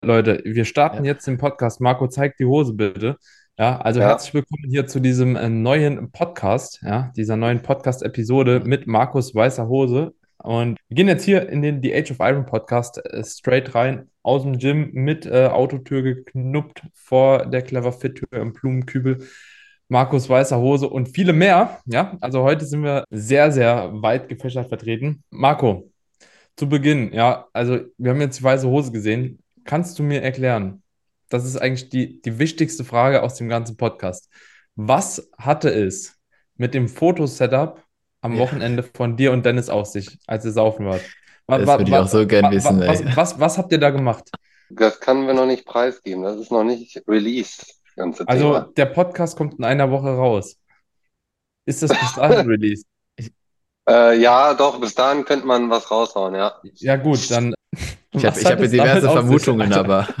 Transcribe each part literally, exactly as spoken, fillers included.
Leute, wir starten Ja, jetzt den Podcast. Marco, zeig die Hose bitte. Ja, also ja, herzlich willkommen hier zu diesem äh, neuen Podcast, ja, dieser neuen Podcast-Episode mit Markus weißer Hose. Und wir gehen jetzt hier in den The Age of Iron Podcast äh, straight rein, aus dem Gym mit äh, Autotür geknuppt vor der Clever Fit Tür im Blumenkübel. Markus weißer Hose und viele mehr. Ja, also heute sind wir sehr, sehr weit gefächert vertreten. Marco, zu Beginn, ja, also wir haben jetzt die weiße Hose gesehen. Kannst du mir erklären, das ist eigentlich die, die wichtigste Frage aus dem ganzen Podcast. Was hatte es mit dem Fotosetup am ja, Wochenende von dir und Dennis auf sich, als ihr saufen wart? Was, das würde ich auch so gern wissen, was, ey. was, was, was habt ihr da gemacht? Das können wir noch nicht preisgeben. Das ist noch nicht released, das ganze Also Thema. der Podcast kommt in einer Woche raus. Ist das bis dahin released? Ich, äh, ja, doch, bis dahin könnte man was raushauen, ja. Ja gut, dann Ich habe was ich hat hab hier es damit diverse auf sich? Vermutungen, Also, aber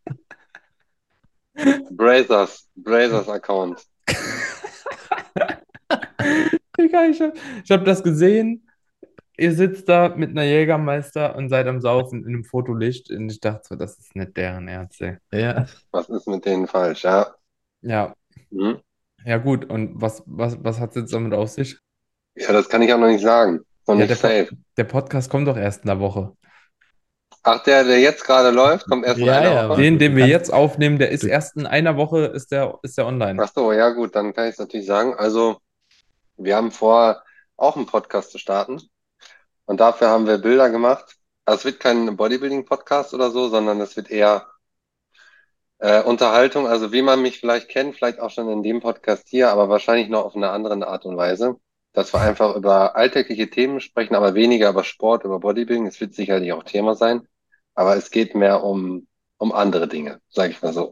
Brazers, Brazers Account. Digga, ich hab, ich hab das gesehen. Ihr sitzt da mit einer Jägermeister und seid am Saufen in einem Fotolicht. Und ich dachte so, das ist nicht deren Ernst, ey. ja, Das, Was ist mit denen falsch, ja? ja, Hm? ja gut. Und was, was, was hat es jetzt damit auf sich? Ja, das kann ich auch noch nicht sagen. Noch Ja, nicht der, Po- safe. der Podcast kommt doch erst in der Woche. Ach, der, der jetzt gerade läuft, kommt erst in ja, einer Den, Woche? ja, Ja. den Du wir kannst, jetzt aufnehmen, der ist du, erst in einer Woche, ist der, ist der online. ach so, ja gut, dann kann ich es natürlich sagen. Also, wir haben vor, auch einen Podcast zu starten. Und dafür haben wir Bilder gemacht. Also es wird kein Bodybuilding-Podcast oder so, sondern es wird eher äh, Unterhaltung, also wie man mich vielleicht kennt, vielleicht auch schon in dem Podcast hier, aber wahrscheinlich noch auf eine andere Art und Weise. Dass wir einfach über alltägliche Themen sprechen, aber weniger über Sport, über Bodybuilding. Es wird sicherlich auch Thema sein, aber es geht mehr um, um andere Dinge, sage ich mal so.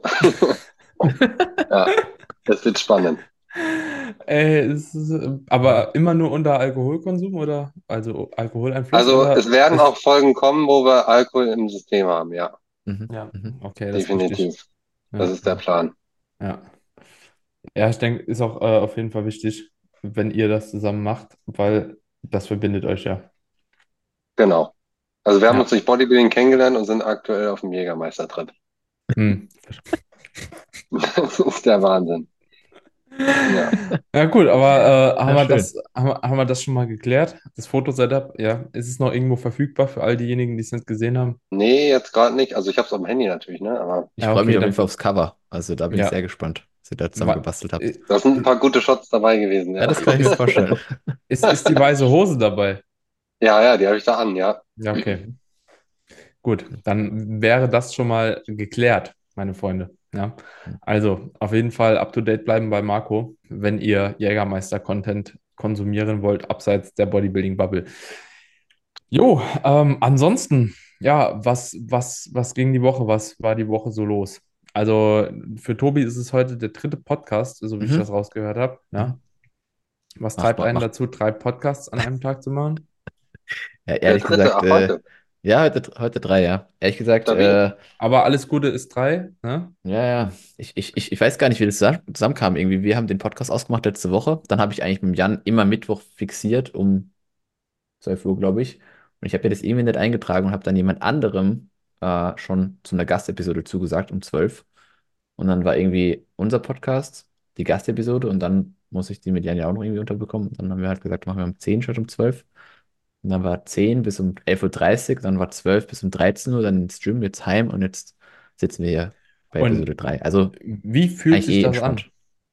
Ja, es wird spannend. Äh, es ist, äh, aber immer nur unter Alkoholkonsum oder also Alkoholeinfluss Also oder es werden ist. auch Folgen kommen, wo wir Alkohol im System haben, ja, Mhm. Ja, mhm. okay, das ist wichtig. Definitiv. Das Ja, ist der Plan. ja. Ja, ich denke, ist auch äh, auf jeden Fall wichtig, wenn ihr das zusammen macht, weil das verbindet euch ja. Genau. Also wir haben Ja. uns durch Bodybuilding kennengelernt und sind aktuell auf dem Jägermeister-Trip. Hm. Das ist der Wahnsinn. Ja. Ja, gut, aber äh, haben Ja, wir schön. das, haben, wir- haben wir das schon mal geklärt? Das Fotosetup, ja. Ist es noch irgendwo verfügbar für all diejenigen, die es nicht gesehen haben? Nee, jetzt gerade nicht. Also ich habe es auf dem Handy natürlich, ne? Aber Ich Ja, freue mich okay, auf jeden dann. Fall aufs Cover. Also da bin ich sehr Ja. gespannt, was ihr da zusammen Wa- gebastelt habt. i- da sind ein i- paar gute Shots dabei gewesen, Ja, ja. das kann ich mir Ist, vorstellen. ist, ist die weiße Hose dabei? Ja, ja, die habe ich da an, ja. Ja, okay. Gut, dann wäre das schon mal geklärt, meine Freunde. Ja, also auf jeden Fall up to date bleiben bei Marco, wenn ihr Jägermeister-Content konsumieren wollt, abseits der Bodybuilding-Bubble. Jo, ähm, ansonsten, ja, was, was, was ging die Woche? Was war die Woche so los? Also für Tobi ist es heute der dritte Podcast, so wie ich das Mhm. rausgehört habe. Ja, Mhm. was Macht, treibt macht, einen macht. dazu, drei Podcasts an einem Tag zu machen? Ja, Der ehrlich dritte, gesagt, ach, äh, heute. ja, heute, heute drei, ja. Ehrlich gesagt, Stabil. äh, Aber alles Gute ist drei, ne? ja, ja. Ich, ich, ich, ich weiß gar nicht, wie das zusammen- zusammenkam irgendwie. Wir haben den Podcast ausgemacht letzte Woche. Dann habe ich eigentlich mit Jan immer Mittwoch fixiert um zwölf Uhr, glaube ich. Und ich habe mir das irgendwie nicht eingetragen und habe dann jemand anderem äh, schon zu einer Gastepisode zugesagt um zwölf. Und dann war irgendwie unser Podcast, die Gastepisode, und dann muss ich die mit Jan ja auch noch irgendwie unterbekommen. Und dann haben wir halt gesagt, machen wir um zehn statt um zwölf. Und dann war zehn bis um elf Uhr dreißig, dann war zwölf bis um dreizehn Uhr, dann ins Gym, jetzt heim und jetzt sitzen wir hier bei Episode Und drei. Also wie fühlt eigentlich sich eh das an? entspannt.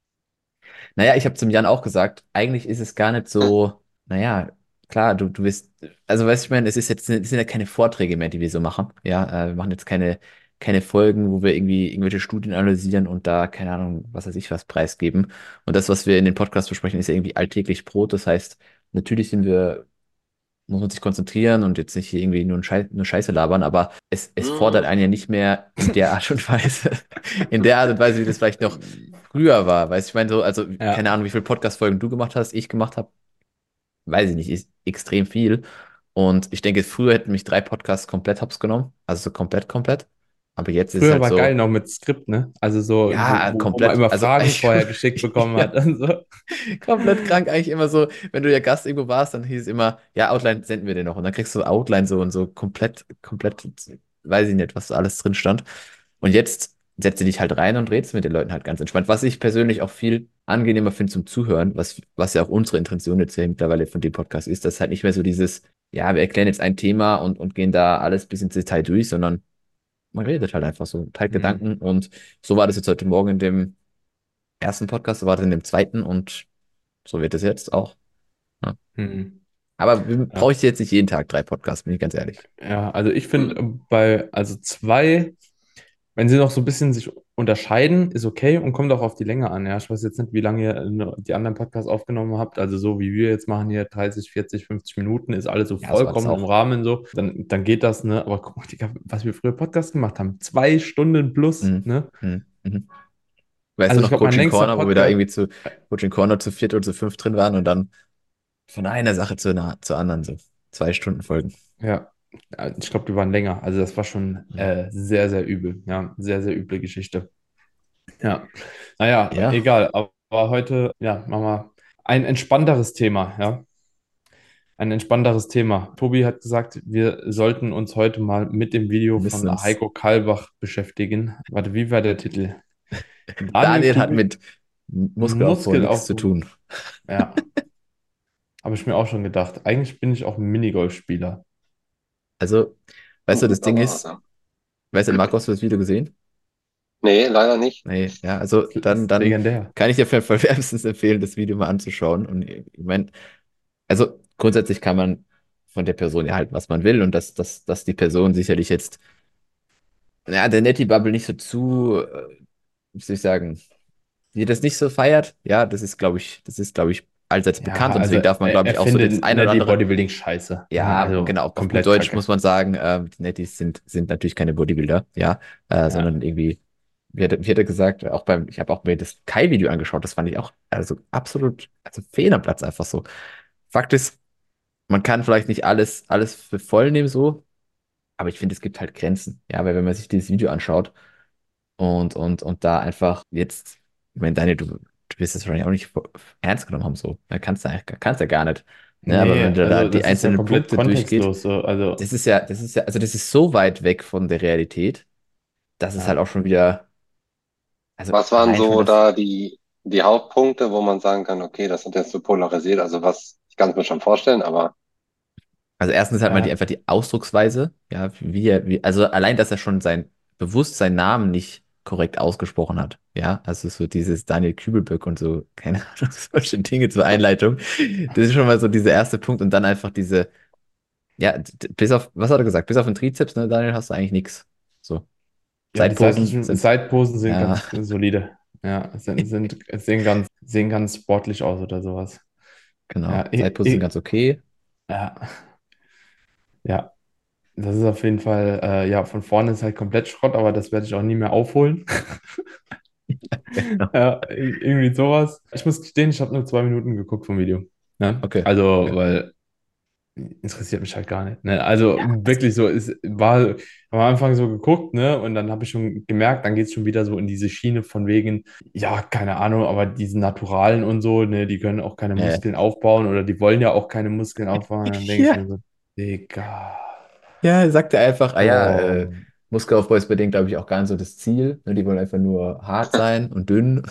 Naja, ich habe zum Jan auch gesagt, eigentlich ist es gar nicht so, naja, klar, du, du bist, also weißt du, ich meine, es ist jetzt, es sind ja keine Vorträge mehr, die wir so machen. Ja, äh, wir machen jetzt keine, keine Folgen, wo wir irgendwie irgendwelche Studien analysieren und da, keine Ahnung, was weiß ich, was preisgeben. Und das, was wir in den Podcast besprechen, ist ja irgendwie alltäglich Brot. Das heißt, natürlich sind wir, muss man sich konzentrieren und jetzt nicht hier irgendwie nur, ein Schei nur Scheiße labern, aber es, es fordert Mm. einen ja nicht mehr in der Art und Weise, in der Art und Weise, wie das vielleicht noch früher war. Weißt du, ich meine so, also keine Ja. Ahnung, wie viele Podcast-Folgen du gemacht hast, ich gemacht habe, weiß ich nicht, ist extrem viel. Und ich denke, früher hätten mich drei Podcasts komplett hops genommen, also so komplett, komplett. Aber jetzt ist es Früher halt war geil so, noch mit Skript, ne? Also so, wo, ja, wo, wo man komplett, immer also Fragen ich, vorher geschickt bekommen ja, hat und so. komplett krank eigentlich immer so, wenn du ja Gast irgendwo warst, dann hieß es immer, ja, Outline senden wir dir noch. Und dann kriegst du Outline so und so komplett, komplett. weiß ich nicht, was da alles drin stand. Und jetzt setze dich halt rein und redest mit den Leuten halt ganz entspannt. Was ich persönlich auch viel angenehmer finde zum Zuhören, was, was ja auch unsere Intention jetzt hier mittlerweile von dem Podcast ist, dass halt nicht mehr so dieses, ja, wir erklären jetzt ein Thema und, und gehen da alles bis ins Detail durch, sondern man redet halt einfach so, teilt Hm. Gedanken und so war das jetzt heute Morgen in dem ersten Podcast, so war das in dem zweiten und so wird es jetzt auch. Ja. Hm. Aber wir- brauche Ja. ich jetzt nicht jeden Tag drei Podcasts, bin ich ganz ehrlich. Ja, also ich finde Mhm. äh, bei, also zwei, wenn sie noch so ein bisschen sich unterscheiden, ist okay und kommt auch auf die Länge an. Ja, ich weiß jetzt nicht, wie lange ihr äh, die anderen Podcasts aufgenommen habt. Also so wie wir jetzt machen hier dreißig, vierzig, fünfzig Minuten, ist alles so Ja, so war das vollkommen im auch. Rahmen so. Dann, dann geht das, ne? Aber guck mal, Digga, was wir früher Podcasts gemacht haben. Zwei Stunden plus, Mhm. ne? Mhm. Mhm. Weißt du Also ich noch glaube, mein Coaching längster Corner, wo wir da Podcast, irgendwie zu Coaching Corner zu viert oder zu fünf drin waren und dann von einer Sache zur, na- zur anderen so zwei Stunden Folgen. ja, äh, ich glaube, die waren länger. Also das war schon Mhm. äh, sehr, sehr übel. Ja, sehr, sehr üble Geschichte. Ja, naja, Ja, egal. Aber heute, ja, machen wir ein entspannteres Thema, ja. Ein entspannteres Thema. Tobi hat gesagt, wir sollten uns heute mal mit dem Video wir müssen von uns. Heiko Kalbach beschäftigen. Warte, wie war der Titel? Daniel Daniel hat Kübel, mit Muskelaufbau nichts zu Muskelaufbau. tun. Ja, habe ich mir auch schon gedacht. Eigentlich bin ich auch ein Minigolfspieler. Also, weißt du, das Ding Aber, ist, ja. weißt du, Marco, hast du das Video gesehen? Nee, leider nicht. Nee, ja, also Das dann, ist dann legendär. kann ich dir auf jeden Fall wärmstens empfehlen, das Video mal anzuschauen. Und ich meine, also grundsätzlich kann man von der Person ja halt, was man will und dass, dass, dass die Person sicherlich jetzt, ja, der Netty-Bubble nicht so zu, äh, wie soll ich sagen, die das nicht so feiert, ja, das ist, glaube ich, das ist, glaube ich, allseits Ja, bekannt und also deswegen darf man, er, glaube er ich, auch so das findet eine oder Netty andere, Bodybuilding scheiße. Ne? ja, Also genau, auf gut komplett Deutsch muss kacke. man sagen, ähm, die Netties sind, sind natürlich keine Bodybuilder, ja, äh, Ja, sondern irgendwie, wie hat, er- wie hat er gesagt, auch beim, ich habe auch mir das Kai-Video angeschaut, das fand ich auch, also absolut, also fehl am Platz einfach so. Fakt ist, man kann vielleicht nicht alles, alles für voll nehmen so, aber ich finde, es gibt halt Grenzen, ja, weil wenn man sich dieses Video anschaut, und, und, und da einfach jetzt, ich meine, Daniel, du, du wirst es wahrscheinlich auch nicht vo- ernst genommen haben, so. Da kannst du, eigentlich- kannst du ja gar nicht. Ne? Aber nee, wenn du da also die das ist ja einzelnen komplett Punkte durchgeht, kontextlos. So. Also, das ist ja, das ist ja, also das ist so weit weg von der Realität, dass es halt ja. auch schon wieder, also Was waren allein schon so das, da die, die Hauptpunkte, wo man sagen kann, okay, das hat jetzt so polarisiert? Also was, ich kann es mir schon vorstellen, aber also erstens halt mal die Äh, einfach die Ausdrucksweise, ja, wie er, wie, also allein, dass er schon sein bewusst seinen Namen nicht korrekt ausgesprochen hat, ja, also so dieses Daniel Kübelböck und so, keine Ahnung, solche Dinge zur Einleitung, das ist schon mal so dieser erste Punkt und dann einfach diese, ja, d- d- bis auf, was hat er gesagt, bis auf den Trizeps, ne, Daniel, hast du eigentlich nichts, so, ja, die Zeitposen seitlichen sind, Seitposen sind ja, ganz solide. Ja, sind, sind, sehen ganz, sehen ganz sportlich aus oder sowas. genau, Ja, ich, Zeitposen sind ich, ganz okay, ja, ja, das ist auf jeden Fall, äh, ja, von vorne ist halt komplett Schrott, aber das werde ich auch nie mehr aufholen. genau, Ja, ir- irgendwie sowas. Ich muss gestehen, ich habe nur zwei Minuten geguckt vom Video. Ne? okay, Also, okay, weil interessiert mich halt gar nicht. Ne? Also ja, also, wirklich so, es war am Anfang so geguckt, ne? Und dann habe ich schon gemerkt, dann geht es schon wieder so in diese Schiene von wegen, ja, keine Ahnung, aber diese Naturalen und so, ne, die können auch keine äh, Muskeln aufbauen oder die wollen ja auch keine Muskeln aufbauen. Dann denke ich ja. mir so, Digga, Ja, er sagte einfach, ah ja, äh, boah. Muskelaufbau ist bei denen, glaube ich, auch gar nicht so das Ziel. Ne? Die wollen einfach nur hart sein und dünn.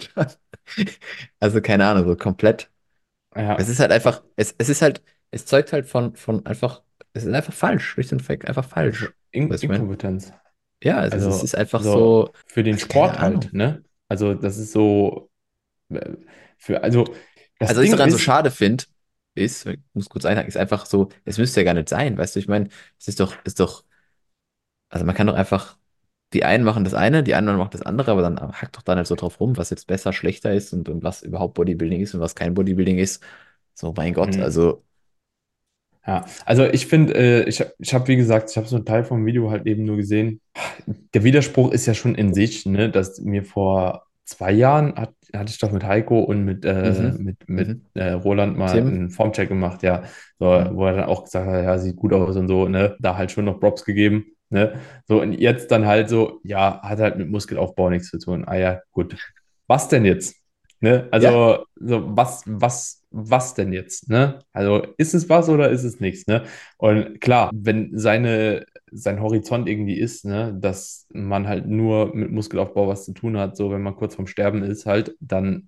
Also keine Ahnung, so komplett. Es Ja, ist halt einfach, es, es ist halt, es zeugt halt von, von einfach, es ist einfach falsch, schlicht und weg, einfach das ist falsch. In Weißt du, ich meine? Inkompetenz. Ja, also es Also ist einfach so so, für den also keine Sport Ahnung. halt, ne? Also das ist so, äh, für, also Also das was ich Ding daran so ist, schade finde, ist, ich muss kurz einhaken, ist einfach so, es müsste ja gar nicht sein, weißt du, ich meine, es ist doch, ist doch, also man kann doch einfach, die einen machen das eine, die anderen machen das andere, aber dann hackt doch da nicht so drauf rum, was jetzt besser, schlechter ist und, und was überhaupt Bodybuilding ist und was kein Bodybuilding ist. So, mein Gott, hm, also, ja, also ich finde, äh, ich, hab- ich habe, wie gesagt, ich habe so einen Teil vom Video halt eben nur gesehen. Der Widerspruch ist ja schon in sich, ne, dass mir vor zwei Jahren hat, hatte ich doch mit Heiko und mit, äh, mhm, mit, mit mhm, äh, Roland mal Tim, einen Formcheck gemacht, ja, so, mhm, wo er dann auch gesagt hat, ja, sieht gut aus und so, ne, da halt schon noch Props gegeben, ne, so und jetzt dann halt so, ja, hat halt mit Muskelaufbau nichts zu tun. Ah ja, gut. Was denn jetzt? Ne? ja, Also, so, was, was, was denn jetzt? Ne? Also, ist es was oder ist es nichts? Ne? Und klar, wenn seine sein Horizont irgendwie ist, ne, dass man halt nur mit Muskelaufbau was zu tun hat, so wenn man kurz vorm Sterben ist, halt, dann,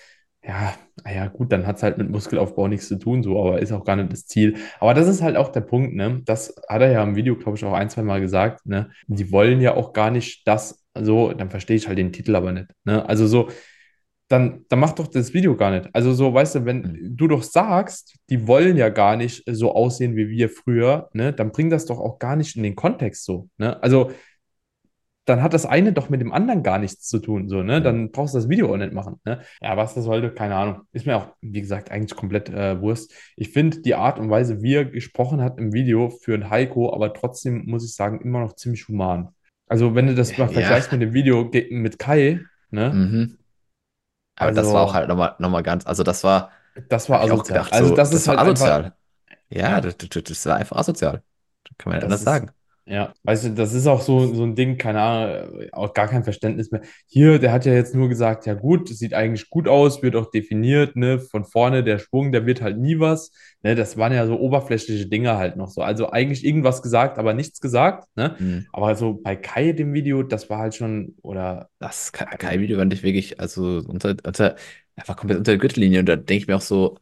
ja, naja, gut, dann hat es halt mit Muskelaufbau nichts zu tun, so, aber ist auch gar nicht das Ziel. Aber das ist halt auch der Punkt, ne? Das hat er ja im Video, glaube ich, auch ein, zwei Mal gesagt, ne? Die wollen ja auch gar nicht das, so, dann verstehe ich halt den Titel aber nicht, ne? Also so, dann, dann mach doch das Video gar nicht. Also so, weißt du, wenn Hm. du doch sagst, die wollen ja gar nicht so aussehen wie wir früher, ne, dann bring das doch auch gar nicht in den Kontext so, ne? Also dann hat das eine doch mit dem anderen gar nichts zu tun, so, ne? Hm. Dann brauchst du das Video auch nicht machen, ne? Ja, was das sollte, keine Ahnung. Ist mir auch, wie gesagt, eigentlich komplett äh, Wurst. Ich finde die Art und Weise, wie er gesprochen hat im Video für einen Heiko, aber trotzdem, muss ich sagen, immer noch ziemlich human. Also, wenn du das mal Ja, vergleichst mit dem Video ge- mit Kai, ne? mhm. Aber das war auch Also, halt nochmal noch mal ganz, also das war, das war habe ich auch asozial. gedacht, Also, so, das ist das war halt einfach, asozial. Ja, das, ja. das, das war einfach asozial. Kann man nicht Das anders ist, sagen. ja, weißt du, das ist auch so, so ein Ding, keine Ahnung, auch gar kein Verständnis mehr. Hier, der hat ja jetzt nur gesagt, ja gut, sieht eigentlich gut aus, wird auch definiert, ne, von vorne der Schwung, der wird halt nie was, ne, das waren ja so oberflächliche Dinge halt noch so. Also eigentlich irgendwas gesagt, aber nichts gesagt, ne, Hm. aber so bei Kai dem Video, das war halt schon, oder, Das Ka- also, Kai-Video fand ich wirklich, also unter, unter, einfach komplett unter der Gürtellinie. Und da denke ich mir auch so,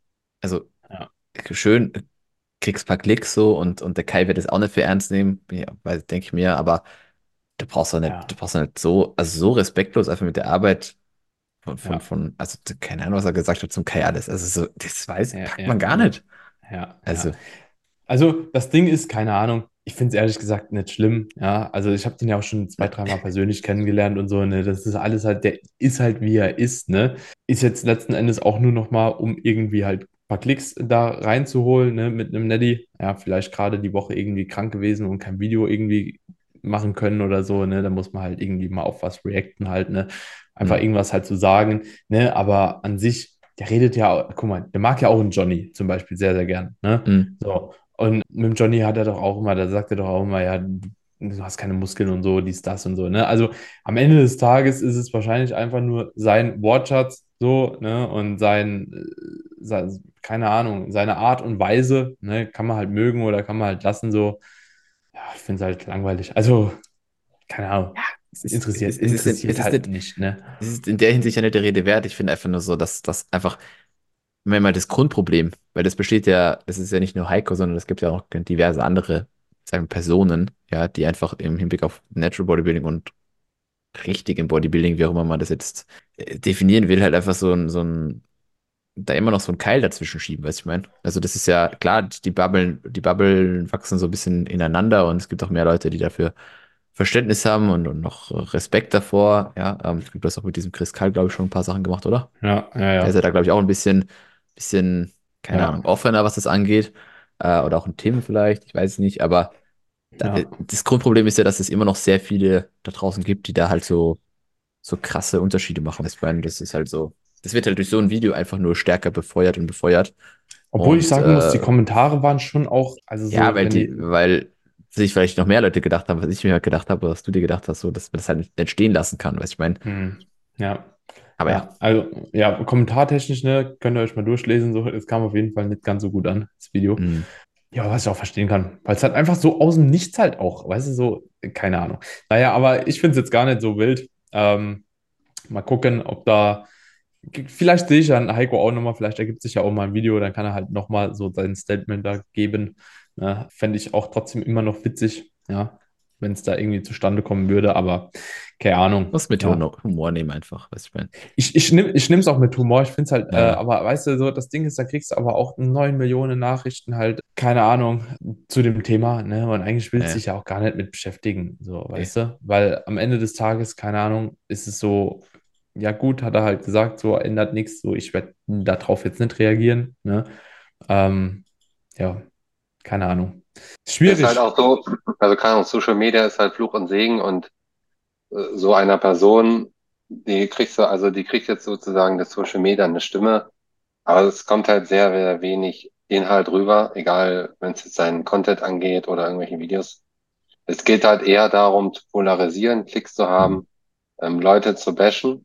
also ja, schön, kriegst ein paar Klicks so und, und der Kai wird es auch nicht für ernst nehmen, ja, weil denke ich mir, aber du brauchst doch nicht, du ja, brauchst doch nicht so, also so respektlos einfach mit der Arbeit von, von, ja, von, also keine Ahnung, was er gesagt hat zum Kai alles. Also so, das weiß, ja, packt man ja, gar ja, nicht. ja, Also, ja. Also das Ding ist, keine Ahnung, ich finde es ehrlich gesagt nicht schlimm, ja. Also ich habe den ja auch schon zwei, dreimal persönlich kennengelernt und so, ne. Das ist alles halt, der ist halt, wie er ist, ne. Ist jetzt letzten Endes auch nur noch mal, um irgendwie halt ein paar Klicks da reinzuholen, ne, mit einem Neddy. Ja, vielleicht gerade die Woche irgendwie krank gewesen und kein Video irgendwie machen können oder so, ne. Da muss man halt irgendwie mal auf was reacten halt, ne. Einfach hm, irgendwas halt zu sagen, ne. Aber an sich, der redet ja, guck mal, der mag ja auch einen Johnny zum Beispiel sehr, sehr gern, ne. hm, So, und mit dem Johnny hat er doch auch immer, da sagt er doch auch immer, ja, du hast keine Muskeln und so, dies, das und so, ne? Also am Ende des Tages ist es wahrscheinlich einfach nur sein Wortschatz so, ne? Und sein, äh, sein, keine Ahnung, seine Art und Weise, ne? Kann man halt mögen oder kann man halt lassen, so. Ja, ich finde es halt langweilig. Also, keine Ahnung, es ist, es ist, interessiert, es ist, nicht- interessiert es ist halt nicht, nicht, ne? es ist in der Hinsicht ja nicht der Rede wert. Ich finde einfach nur so, dass das einfach, wenn mal das Grundproblem, weil das besteht ja, das ist ja nicht nur Heiko, sondern es gibt ja auch diverse andere, sagen wir, Personen, ja, die einfach im Hinblick auf Natural Bodybuilding und richtigen Bodybuilding, wie auch immer man das jetzt äh, definieren will, halt einfach so ein, so ein, da immer noch so ein Keil dazwischen schieben, weißt du, ich meine? Also das ist ja klar, die Bubblen, die Bubblen wachsen so ein bisschen ineinander und es gibt auch mehr Leute, die dafür Verständnis haben und, und noch Respekt davor, ja. Ähm, ich glaube, du hast auch mit diesem Chris Kall, glaube ich, schon ein paar Sachen gemacht, oder? Ja, ja, Der ist ja ja, da, glaube ich, auch ein bisschen, bisschen, keine ja, Ahnung, offener, was das angeht. Äh, oder auch ein Tim vielleicht, ich weiß es nicht. Aber da, ja. äh, das Grundproblem ist ja, dass es immer noch sehr viele da draußen gibt, die da halt so, so krasse Unterschiede machen. Ich meine, das ist halt so, das wird halt durch so ein Video einfach nur stärker befeuert und befeuert. Obwohl ich Und sagen muss, die äh, Kommentare waren schon auch, also ja, so, weil wenn die, die, weil sich vielleicht noch mehr Leute gedacht haben, was ich mir halt gedacht habe, was du dir gedacht hast, so, dass man das halt nicht stehen lassen kann, weißt du, ich meine. hm, ja. Aber ja. Ja, also ja, kommentartechnisch, ne, könnt ihr euch mal durchlesen. So, es kam auf jeden Fall nicht ganz so gut an, das Video. Hm. Ja, was ich auch verstehen kann, weil es halt einfach so aus dem Nichts halt auch, weißt du, so, keine Ahnung. Naja, aber ich finde es jetzt gar nicht so wild. Ähm, mal gucken, ob da, vielleicht sehe ich dann Heiko auch nochmal, vielleicht ergibt sich ja auch mal ein Video, dann kann er halt nochmal so sein Statement da geben. Ne? Fände ich auch trotzdem immer noch witzig, ja, wenn es da irgendwie zustande kommen würde, aber keine Ahnung, Muss mit ja. Humor Humor nehmen einfach, weißt du, ich meine. Ich, ich, nehm, ich nehme es auch mit Humor. Ich finde es halt, äh, Ja, aber weißt du, so das Ding ist, da kriegst du aber auch neun Millionen Nachrichten halt, keine Ahnung, zu dem Thema, ne? Und eigentlich willst du ja, dich ja auch gar nicht mit beschäftigen, so, nee. weißt du? Weil am Ende des Tages, keine Ahnung, ist es so, ja gut, hat er halt gesagt, so ändert nichts, so ich werde darauf jetzt nicht reagieren, ne? Ähm, ja, keine Ahnung. ist halt Schwierig. auch so, also keine Ahnung, Social Media ist halt Fluch und Segen und äh, so einer Person, die kriegst du, also die kriegt jetzt sozusagen das Social Media eine Stimme, aber es kommt halt sehr, sehr wenig Inhalt rüber, egal wenn es jetzt seinen Content angeht oder irgendwelche Videos. Es geht halt eher darum, zu polarisieren, Klicks zu Hm. haben, ähm, Leute zu bashen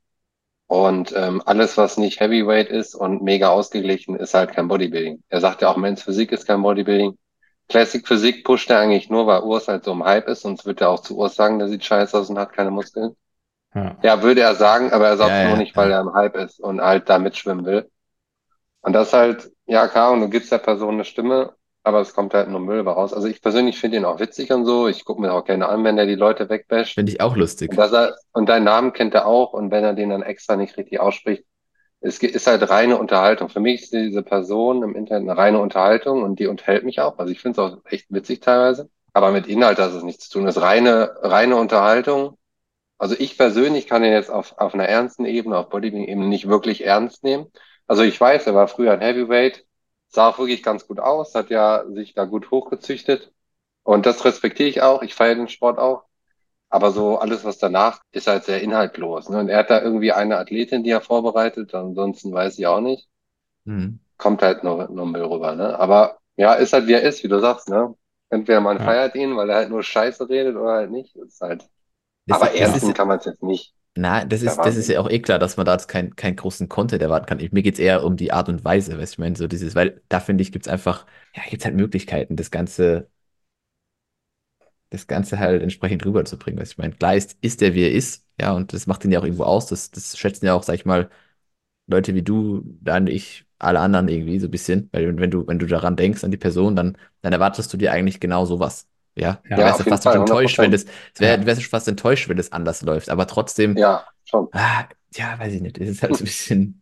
und ähm, alles, was nicht Heavyweight ist und mega ausgeglichen, ist halt kein Bodybuilding. Er sagt ja auch, Men's Physik ist kein Bodybuilding. Classic Physik pusht er eigentlich nur, weil Urs halt so im Hype ist, sonst wird er auch zu Urs sagen, der sieht scheiße aus und hat keine Muskeln. Ja, Ja, würde er sagen, aber er sagt Ja, es nur ja, nicht, weil ja. er im Hype ist und halt da mitschwimmen will. Und das halt, ja, klar, und du gibst der Person eine Stimme, aber es kommt halt nur Müll raus. Also ich persönlich finde ihn auch witzig und so. Ich gucke mir auch gerne an, wenn er die Leute wegbasht. Finde ich auch Und lustig. dass er, und deinen Namen kennt er auch, und wenn er den dann extra nicht richtig ausspricht, es ge- ist halt reine Unterhaltung. Für mich ist diese Person im Internet eine reine Unterhaltung und die unterhält mich auch. Also ich finde es auch echt witzig teilweise. Aber mit Inhalt hat es nichts zu tun. Es ist reine, reine Unterhaltung. Also ich persönlich kann ihn jetzt auf, auf einer ernsten Ebene, auf Bodybuilding-Ebene nicht wirklich ernst nehmen. Also ich weiß, er war früher ein Heavyweight, sah auch wirklich ganz gut aus, hat ja sich da gut hochgezüchtet. Und das respektiere ich auch. Ich feiere den Sport auch. Aber so alles, was danach ist halt sehr inhaltlos. Ne? Und er hat da irgendwie eine Athletin, die er vorbereitet. Ansonsten weiß ich auch nicht. Mhm. Kommt halt nur, nur Müll rüber. Ne? Aber ja, ist halt wie er ist, wie du sagst. Ne? Entweder man ja. feiert ihn, weil er halt nur Scheiße redet oder halt nicht. Ist halt. Das, Aber i- das ernst ist, nehmen kann man es jetzt nicht. na, das Der ist, das ist Wahnsinn. ja auch eh klar, dass man da jetzt keinen keinen großen Content erwarten kann. Ich, mir geht es eher um die Art und Weise, weißt du, ich meine, so dieses, weil da finde ich, gibt es einfach, ja, gibt es halt Möglichkeiten, das Ganze, das Ganze halt entsprechend rüberzubringen. Weißt du, ich meine, klar ist, ist der, wie er ist, ja, und das macht ihn ja auch irgendwo aus. Das, das schätzen ja auch, sag ich mal, Leute wie du, dann ich, alle anderen irgendwie so ein bisschen, weil wenn du, wenn du daran denkst, an die Person, dann, dann erwartest du dir eigentlich genau sowas. Ja, du Ja, Ja, wärst ja auf jeden fast schon Fall, hundert enttäuscht, wenn Prozent. das, es wär, du ja. wärst schon fast enttäuscht, wenn das anders läuft. Aber trotzdem, Ja, schon. ah, ja, weiß ich nicht, es ist halt so ein bisschen,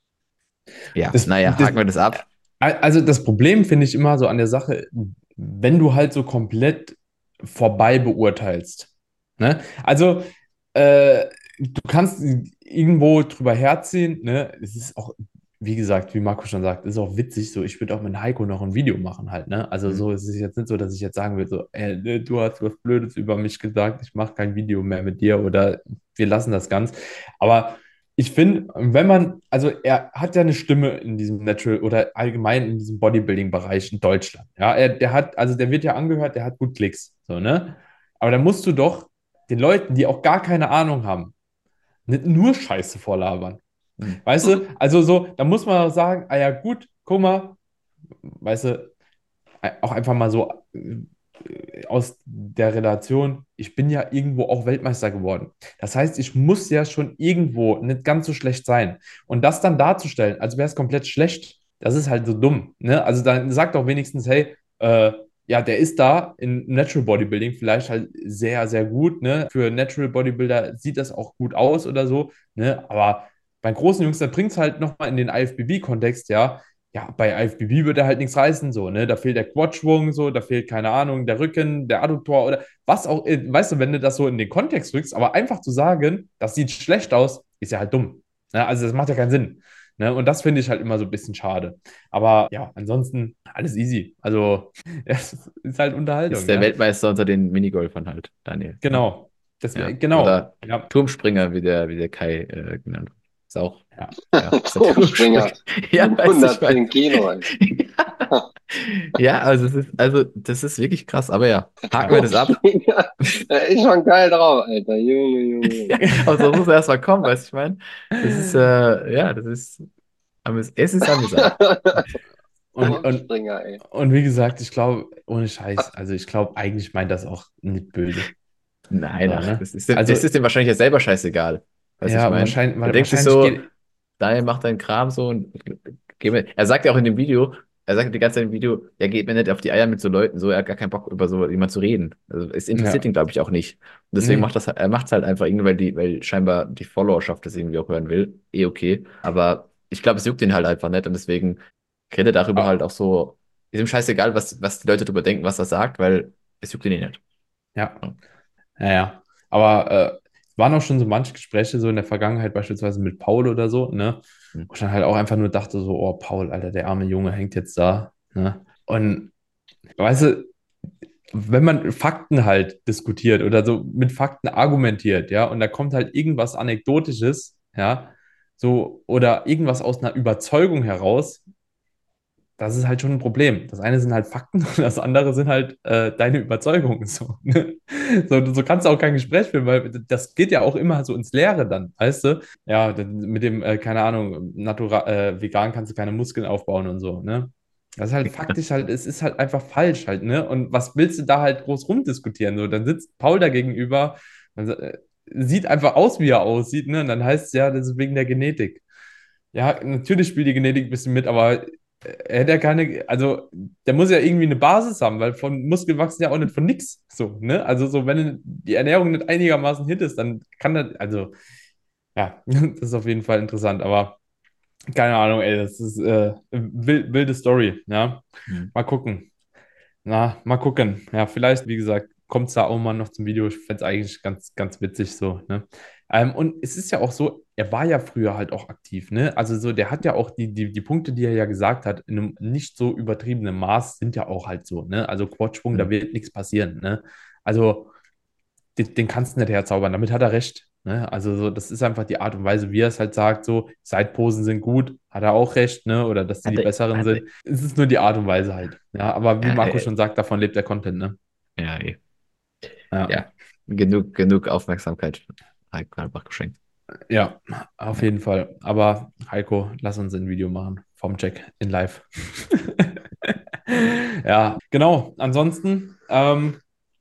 ja, Das, naja, das, haken wir das ab. also das Problem finde ich immer so an der Sache, wenn du halt so komplett vorbei beurteilst. Ne? Also, äh, du kannst irgendwo drüber herziehen, ne? Es ist auch, wie gesagt, wie Marco schon sagt, ist auch witzig, so, ich würde auch mit Heiko noch ein Video machen halt, ne? Also Hm. so ist es jetzt nicht so, dass ich jetzt sagen will, so, ey, ne, du hast was Blödes über mich gesagt, ich mache kein Video mehr mit dir oder wir lassen das ganz. Aber ich finde, wenn man, also er hat ja eine Stimme in diesem Natural oder allgemein in diesem Bodybuilding-Bereich in Deutschland. Ja, er, der hat, also der wird ja angehört, der hat gut Klicks, so, ne? Aber da musst du doch den Leuten, die auch gar keine Ahnung haben, nicht nur Scheiße vorlabern. Hm. Weißt du? Also so, da muss man auch sagen, ah ja, gut, guck mal, weißt du, auch einfach mal so äh, aus der Relation, ich bin ja irgendwo auch Weltmeister geworden. Das heißt, ich muss ja schon irgendwo nicht ganz so schlecht sein. Und das dann darzustellen, als wäre es komplett schlecht, das ist halt so dumm. Ne? Also dann sagt doch wenigstens, hey, äh, ja, der ist da in Natural Bodybuilding vielleicht halt sehr, sehr gut. Ne? Für Natural Bodybuilder sieht das auch gut aus oder so. Ne? Aber bei großen Jungs, da bringt es halt nochmal in den I F B B-Kontext, ja, ja, bei I F B B wird er halt nichts reißen, so, ne? Da fehlt der Quadschwung, so, da fehlt, keine Ahnung, der Rücken, der Adduktor oder was auch, äh, weißt du, wenn du das so in den Kontext rückst, aber einfach zu sagen, das sieht schlecht aus, ist ja halt dumm. Ne? Also, das macht ja keinen Sinn. Ne? Und das finde ich halt immer so ein bisschen schade. Aber ja, ansonsten alles easy. Also, es ist halt Ist Unterhaltung, der ja. Weltmeister unter den Minigolfern halt, Daniel. Ja, Genau. Das, ja. genau. Oder Ja, Turmspringer, wie der, wie der Kai äh, genannt wird. Ist auch, ja. ja, ist der Turmspringer. Turmspringer Ja, mit weißt du, ich meine. hundertzehn Kilo, ey. Ja, also es ist, also das ist wirklich krass, aber ja, haken wir Ja. das ab. Turmspringer. Der ist schon geil drauf, Alter. Junge, Junge, Ja, Junge. aber so muss er erstmal kommen, weißt du, ich meine. Das ist, äh, ja, das ist, amüs es ist amüsant. Und, und, Turmspringer, ey. und wie gesagt, ich glaube, ohne Scheiß, also ich glaube, eigentlich meint das auch nicht böse. Nein, So, ach, ne? das ist, dem- Also, das ist dem wahrscheinlich ja selber scheißegal. Weißt du, ich ja, meine. wahrscheinlich, Der wa- denkt sich wahrscheinlich so, geht. Daniel macht deinen Kram so und geh mir. Er sagt ja auch in dem Video, er sagt die ganze Zeit im Video, er geht mir nicht auf die Eier mit so Leuten, so, er hat gar keinen Bock, über so jemand zu reden. Also es interessiert Ja, ihn, glaube ich, auch nicht. Und deswegen macht nee, das, er macht es halt einfach irgendwie, weil die, weil scheinbar die Followerschaft das irgendwie auch hören will. Eh okay. Aber ich glaube, es juckt ihn halt einfach nicht und deswegen redet er darüber halt ah, auch so, ist ihm scheißegal, was, was die Leute darüber denken, was er sagt, weil es juckt ihn eh nicht. ja, Ja. ja, ja. Aber äh, es waren auch schon so manche Gespräche so in der Vergangenheit, beispielsweise mit Paul oder so, ne? Hm. Wo ich dann halt auch einfach nur dachte, so, oh, Paul, Alter, der arme Junge hängt jetzt da, ne? Und weißt du, wenn man Fakten halt diskutiert oder so mit Fakten argumentiert, ja, und da kommt halt irgendwas Anekdotisches, ja, so, oder irgendwas aus einer Überzeugung heraus, das ist halt schon ein Problem. Das eine sind halt Fakten und das andere sind halt äh, deine Überzeugungen. So, ne? so, so kannst du auch kein Gespräch führen, weil das geht ja auch immer so ins Leere dann, weißt du? Ja, mit dem, äh, keine Ahnung, natural, äh, vegan kannst du keine Muskeln aufbauen und so, ne? Das ist halt faktisch halt, es ist halt einfach falsch halt, ne? Und was willst du da halt groß rumdiskutieren? So, dann sitzt Paul da gegenüber, und, äh, sieht einfach aus, wie er aussieht, ne? Und dann heißt es ja, das ist wegen der Genetik. Ja, natürlich spielt die Genetik ein bisschen mit, aber er hat ja keine, also der muss ja irgendwie eine Basis haben, weil von Muskeln wachsen ja auch nicht von nix. So, ne? Also so, wenn die Ernährung nicht einigermaßen hit ist, dann kann das, also ja, das ist auf jeden Fall interessant, aber keine Ahnung, ey, das ist äh, wild, wilde Story, ja. Hm. Mal gucken. Na, mal gucken. Ja, vielleicht, wie gesagt, kommt es da auch mal noch zum Video. Ich fände es eigentlich ganz, ganz witzig so, ne? Ähm, und es ist ja auch so, er war ja früher halt auch aktiv, ne? Also so, der hat ja auch die, die, die Punkte, die er ja gesagt hat, in einem nicht so übertriebenen Maß sind ja auch halt so, ne? Also Quadschwung, da Hm. wird nichts passieren, ne? Also den, den kannst du nicht herzaubern, damit hat er recht. Ne? Also so, das ist einfach die Art und Weise, wie er es halt sagt, so, Sideposen sind gut, hat er auch recht, ne? Oder dass die die Hatte, besseren hatte, sind. Es ist nur die Art und Weise halt. Ja, aber wie ja, Marco äh, schon sagt, davon lebt der Content, ne? ja, eh. Ja, Ja, genug, genug Aufmerksamkeit. Halt einfach geschenkt. ja, auf Ja. jeden Fall. Aber Heiko, lass uns ein Video machen vom Jack in live. Ja, genau. Ansonsten ähm,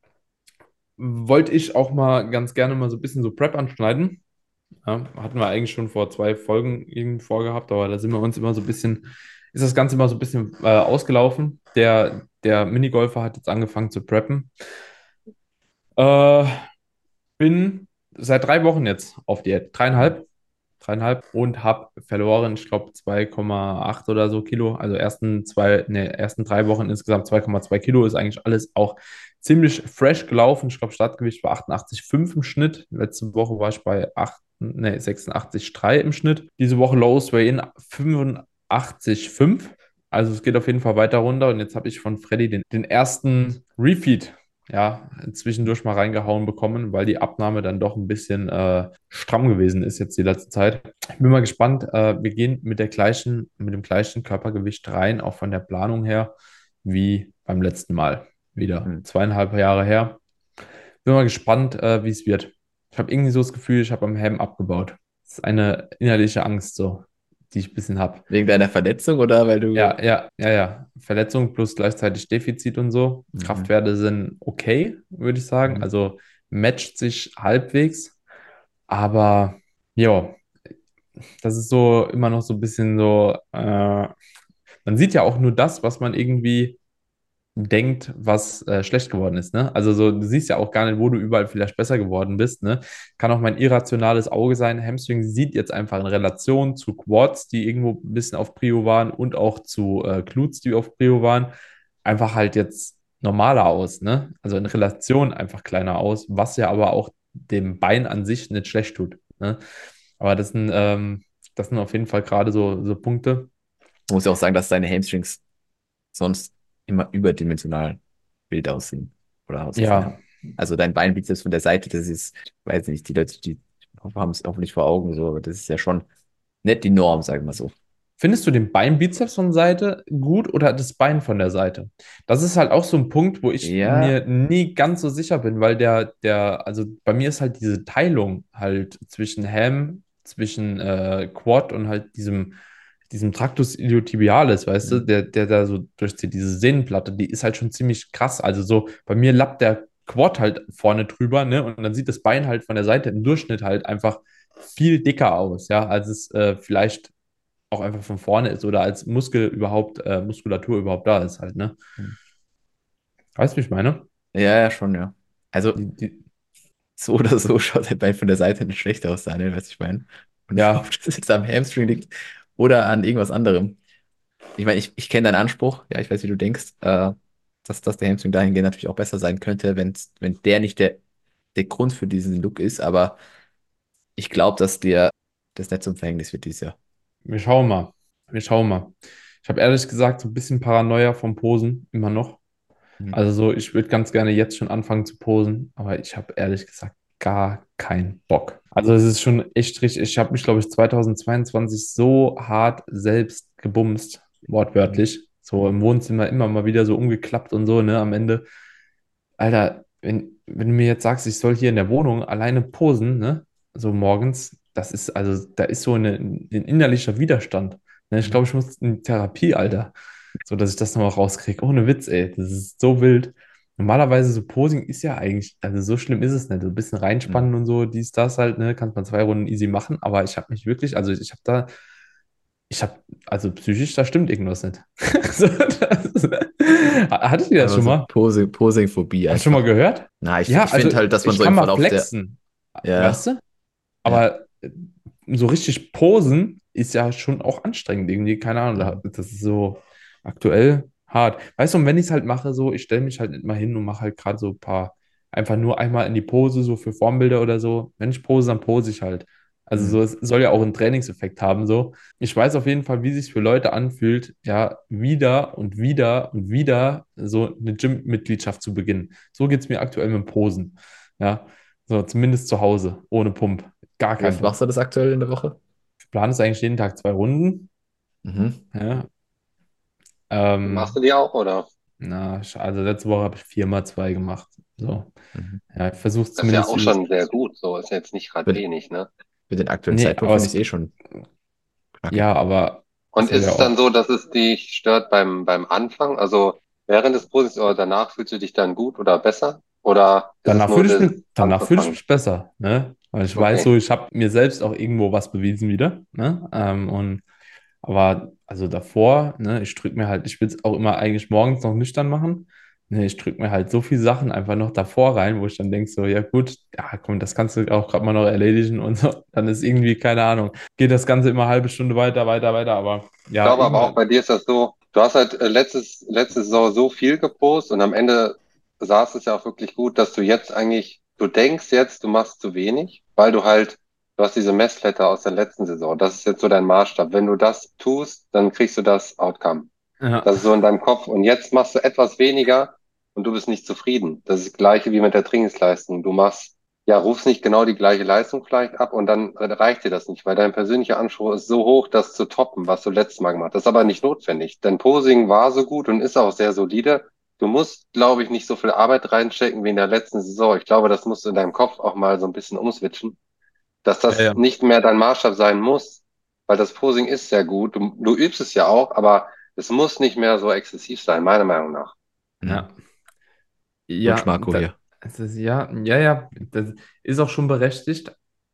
wollte ich auch mal ganz gerne mal so ein bisschen so Prep anschneiden. Ja, hatten wir eigentlich schon vor zwei Folgen irgendwie vorgehabt, aber da sind wir uns immer so ein bisschen, ist das Ganze immer so ein bisschen äh, ausgelaufen. Der, der Minigolfer hat jetzt angefangen zu preppen. Äh, bin seit drei Wochen jetzt auf Diät. Dreieinhalb, dreieinhalb und habe verloren, ich glaube, zwei Komma acht oder so Kilo. Also ersten zwei, ne, ersten drei Wochen insgesamt zwei Komma zwei Kilo ist eigentlich alles auch ziemlich fresh gelaufen. Ich glaube, Startgewicht war achtundachtzig Komma fünf im Schnitt. Letzte Woche war ich bei acht, ne, sechsundachtzig Komma drei im Schnitt. Diese Woche Lowest Weigh-In fünfundachtzig Komma fünf. Also es geht auf jeden Fall weiter runter. Und jetzt habe ich von Freddy den, den ersten Refeed, ja, zwischendurch mal reingehauen bekommen, weil die Abnahme dann doch ein bisschen äh, stramm gewesen ist jetzt die letzte Zeit. Ich bin mal gespannt. Äh, wir gehen mit der gleichen, mit dem gleichen Körpergewicht rein, auch von der Planung her, wie beim letzten Mal. Wieder Hm. zweieinhalb Jahre her. Bin mal gespannt, äh, wie es wird. Ich habe irgendwie so das Gefühl, ich habe am Helm abgebaut. Das ist eine innerliche Angst, so, die ich ein bisschen habe. Wegen deiner Verletzung oder weil du. Ja, ja, ja, ja. Verletzung plus gleichzeitig Defizit und so. Mhm. Kraftwerte sind okay, würde ich sagen. Mhm. Also matcht sich halbwegs. Aber ja, das ist so immer noch so ein bisschen so, äh, man sieht ja auch nur das, was man irgendwie denkt, was äh, schlecht geworden ist, ne? Also so, du siehst ja auch gar nicht, wo du überall vielleicht besser geworden bist, ne? Kann auch mein irrationales Auge sein. Hamstring sieht jetzt einfach in Relation zu Quads, die irgendwo ein bisschen auf Prio waren und auch zu äh, Glutes, die auf Prio waren, einfach halt jetzt normaler aus, ne? Also in Relation einfach kleiner aus, was ja aber auch dem Bein an sich nicht schlecht tut, ne? Aber das sind, ähm, das sind auf jeden Fall gerade so, so Punkte. Man muss ja auch sagen, dass deine Hamstrings sonst immer überdimensional wild aussehen oder ausgesehen Ja, haben. Also dein Beinbizeps von der Seite, das ist, ich weiß nicht, die Leute, die haben es hoffentlich vor Augen, so, aber das ist ja schon nicht die Norm, sagen wir so. findest du den Beinbizeps von Seite gut oder das Bein von der Seite? Das ist halt auch so ein Punkt, wo ich Ja, mir nie ganz so sicher bin, weil der, der, also bei mir ist halt diese Teilung halt zwischen Ham, zwischen äh, Quad und halt diesem, diesem Tractus iliotibialis, weißt du, hm, der, der da so durchzieht, diese Sehnenplatte, die ist halt schon ziemlich krass. Also so, bei mir lappt der Quad halt vorne drüber, ne? Und dann sieht das Bein halt von der Seite im Durchschnitt halt einfach viel dicker aus, ja, als es äh, vielleicht auch einfach von vorne ist oder als Muskel überhaupt, äh, Muskulatur überhaupt da ist halt, ne? hm. Weißt du, wie ich meine? Ja, ja, schon, ja. Also Die, die, so oder so schaut der Bein von der Seite nicht schlecht aus, Daniel, weißt du, ich meine. Und ob ja, das jetzt am Hamstring liegt oder an irgendwas anderem. Ich meine, ich, ich kenne deinen Anspruch, ja, ich weiß, wie du denkst, äh, dass, dass der Hamstring dahingehend natürlich auch besser sein könnte, wenn's, wenn der nicht der, der Grund für diesen Look ist, aber ich glaube, dass dir das nicht zum Verhängnis wird dieses Jahr. wir schauen mal. Wir schauen mal. Ich habe ehrlich gesagt so ein bisschen Paranoia vom Posen, immer noch. Mhm. Also so, ich würde ganz gerne jetzt schon anfangen zu posen, aber ich habe ehrlich gesagt gar keinen Bock. Also es ist schon echt richtig, ich habe mich, glaube ich, zweitausendzweiundzwanzig so hart selbst gebumst, Mhm. wortwörtlich. So im Wohnzimmer immer mal wieder so umgeklappt und so, ne, am Ende. Alter, wenn, wenn du mir jetzt sagst, ich soll hier in der Wohnung alleine posen, ne, so morgens, das ist, also, da ist so eine, ein innerlicher Widerstand. Ne? Ich Mhm. glaube, ich muss in Therapie, Alter. so dass ich das nochmal rauskriege. Ohne Witz, ey, das ist so wild. Normalerweise so Posing ist ja eigentlich, also so schlimm ist es nicht. So ein bisschen Mhm. reinspannen und so, dies, das halt, ne, kannst man zwei Runden easy machen, aber ich habe mich wirklich, also ich habe da, ich habe, also psychisch, da stimmt irgendwas nicht. So, das, hattet ihr das Einfach schon so mal? Posing, Posing-Phobie Hast du schon mal einfach. gehört? Na, ich, Ja, ich also finde halt, dass man ich so im kann mal Verlauf der, flexen, ja, weißt du? ja, Aber äh, so richtig posen ist ja schon auch anstrengend irgendwie, keine Ahnung, da- mhm. das ist so aktuell hart. Weißt du, und wenn ich es halt mache, so, ich stelle mich halt nicht mal hin und mache halt gerade so ein paar, einfach nur einmal in die Pose, so für Formbilder oder so. Wenn ich pose, dann pose ich halt. Also so, Mhm. es soll ja auch einen Trainingseffekt haben, so. Ich weiß auf jeden Fall, wie sich für Leute anfühlt, ja, wieder und wieder und wieder so eine Gym-Mitgliedschaft zu beginnen. So geht es mir aktuell mit dem Posen. Ja, so zumindest zu Hause, ohne Pump. Gar Wie kein oft machst Bock. du das aktuell in der Woche? Ich plane es eigentlich jeden Tag zwei Runden. Mhm. Ja. Machst du Ähm, die auch, oder? na, sch- also letzte Woche habe ich viermal zwei gemacht. So. Mhm. Ja, ich versuche Das ist ja zumindest auch dieses. schon sehr gut. So ist jetzt nicht gerade Für, wenig, ne? für den aktuellen Nee, Zeitpunkt aber finde ich es, es eh schon knackig. ja, aber es Und soll ist ja es dann auch. so, dass es dich stört beim, beim Anfang? Also während des Posings oder danach fühlst du dich dann gut oder besser? Oder ist es Danach nur fühle ich das mich, danach fühle ich Anzufangen? mich besser, ne? Weil ich weiß Okay. so, ich habe mir selbst auch irgendwo was bewiesen wieder, ne? Ähm, und aber also davor, ne, ich drücke mir halt, ich will es auch immer eigentlich morgens noch nüchtern machen. Ne, ich drücke mir halt so viele Sachen einfach noch davor rein, wo ich dann denke, so, ja gut, ja komm, das kannst du auch gerade mal noch erledigen und so. Dann ist irgendwie, keine Ahnung, geht das Ganze immer eine halbe Stunde weiter, weiter, weiter. Aber Ich ja, glaube aber auch irgendwann, bei dir ist das so, du hast halt äh, letztes, letzte Saison so viel gepostet und am Ende saß es ja auch wirklich gut, dass du jetzt eigentlich, du denkst jetzt, du machst zu wenig, weil du halt, du hast diese Messletter aus der letzten Saison. Das ist jetzt so dein Maßstab. Wenn du das tust, dann kriegst du das Outcome. ja, Das ist so in deinem Kopf. Und jetzt machst du etwas weniger und du bist nicht zufrieden. Das ist das Gleiche wie mit der Trainingsleistung. Du machst, ja, rufst nicht genau die gleiche Leistung vielleicht ab und dann reicht dir das nicht, weil dein persönlicher Anspruch ist so hoch, das zu toppen, was du letztes Mal gemacht hast. Das ist aber nicht notwendig. Dein Posing war so gut und ist auch sehr solide. Du musst, glaube ich, nicht so viel Arbeit reinstecken wie in der letzten Saison. Ich glaube, das musst du in deinem Kopf auch mal so ein bisschen umswitchen, dass ja, das ja, nicht mehr dein Maßstab sein muss, weil das Posing ist sehr gut. Du, du übst es ja auch, aber es muss nicht mehr so exzessiv sein, meiner Meinung nach. Mhm. ja, Wunsch ja, Marco da, hier. das ist, ja, ja, ja, das ist auch schon berechtigt.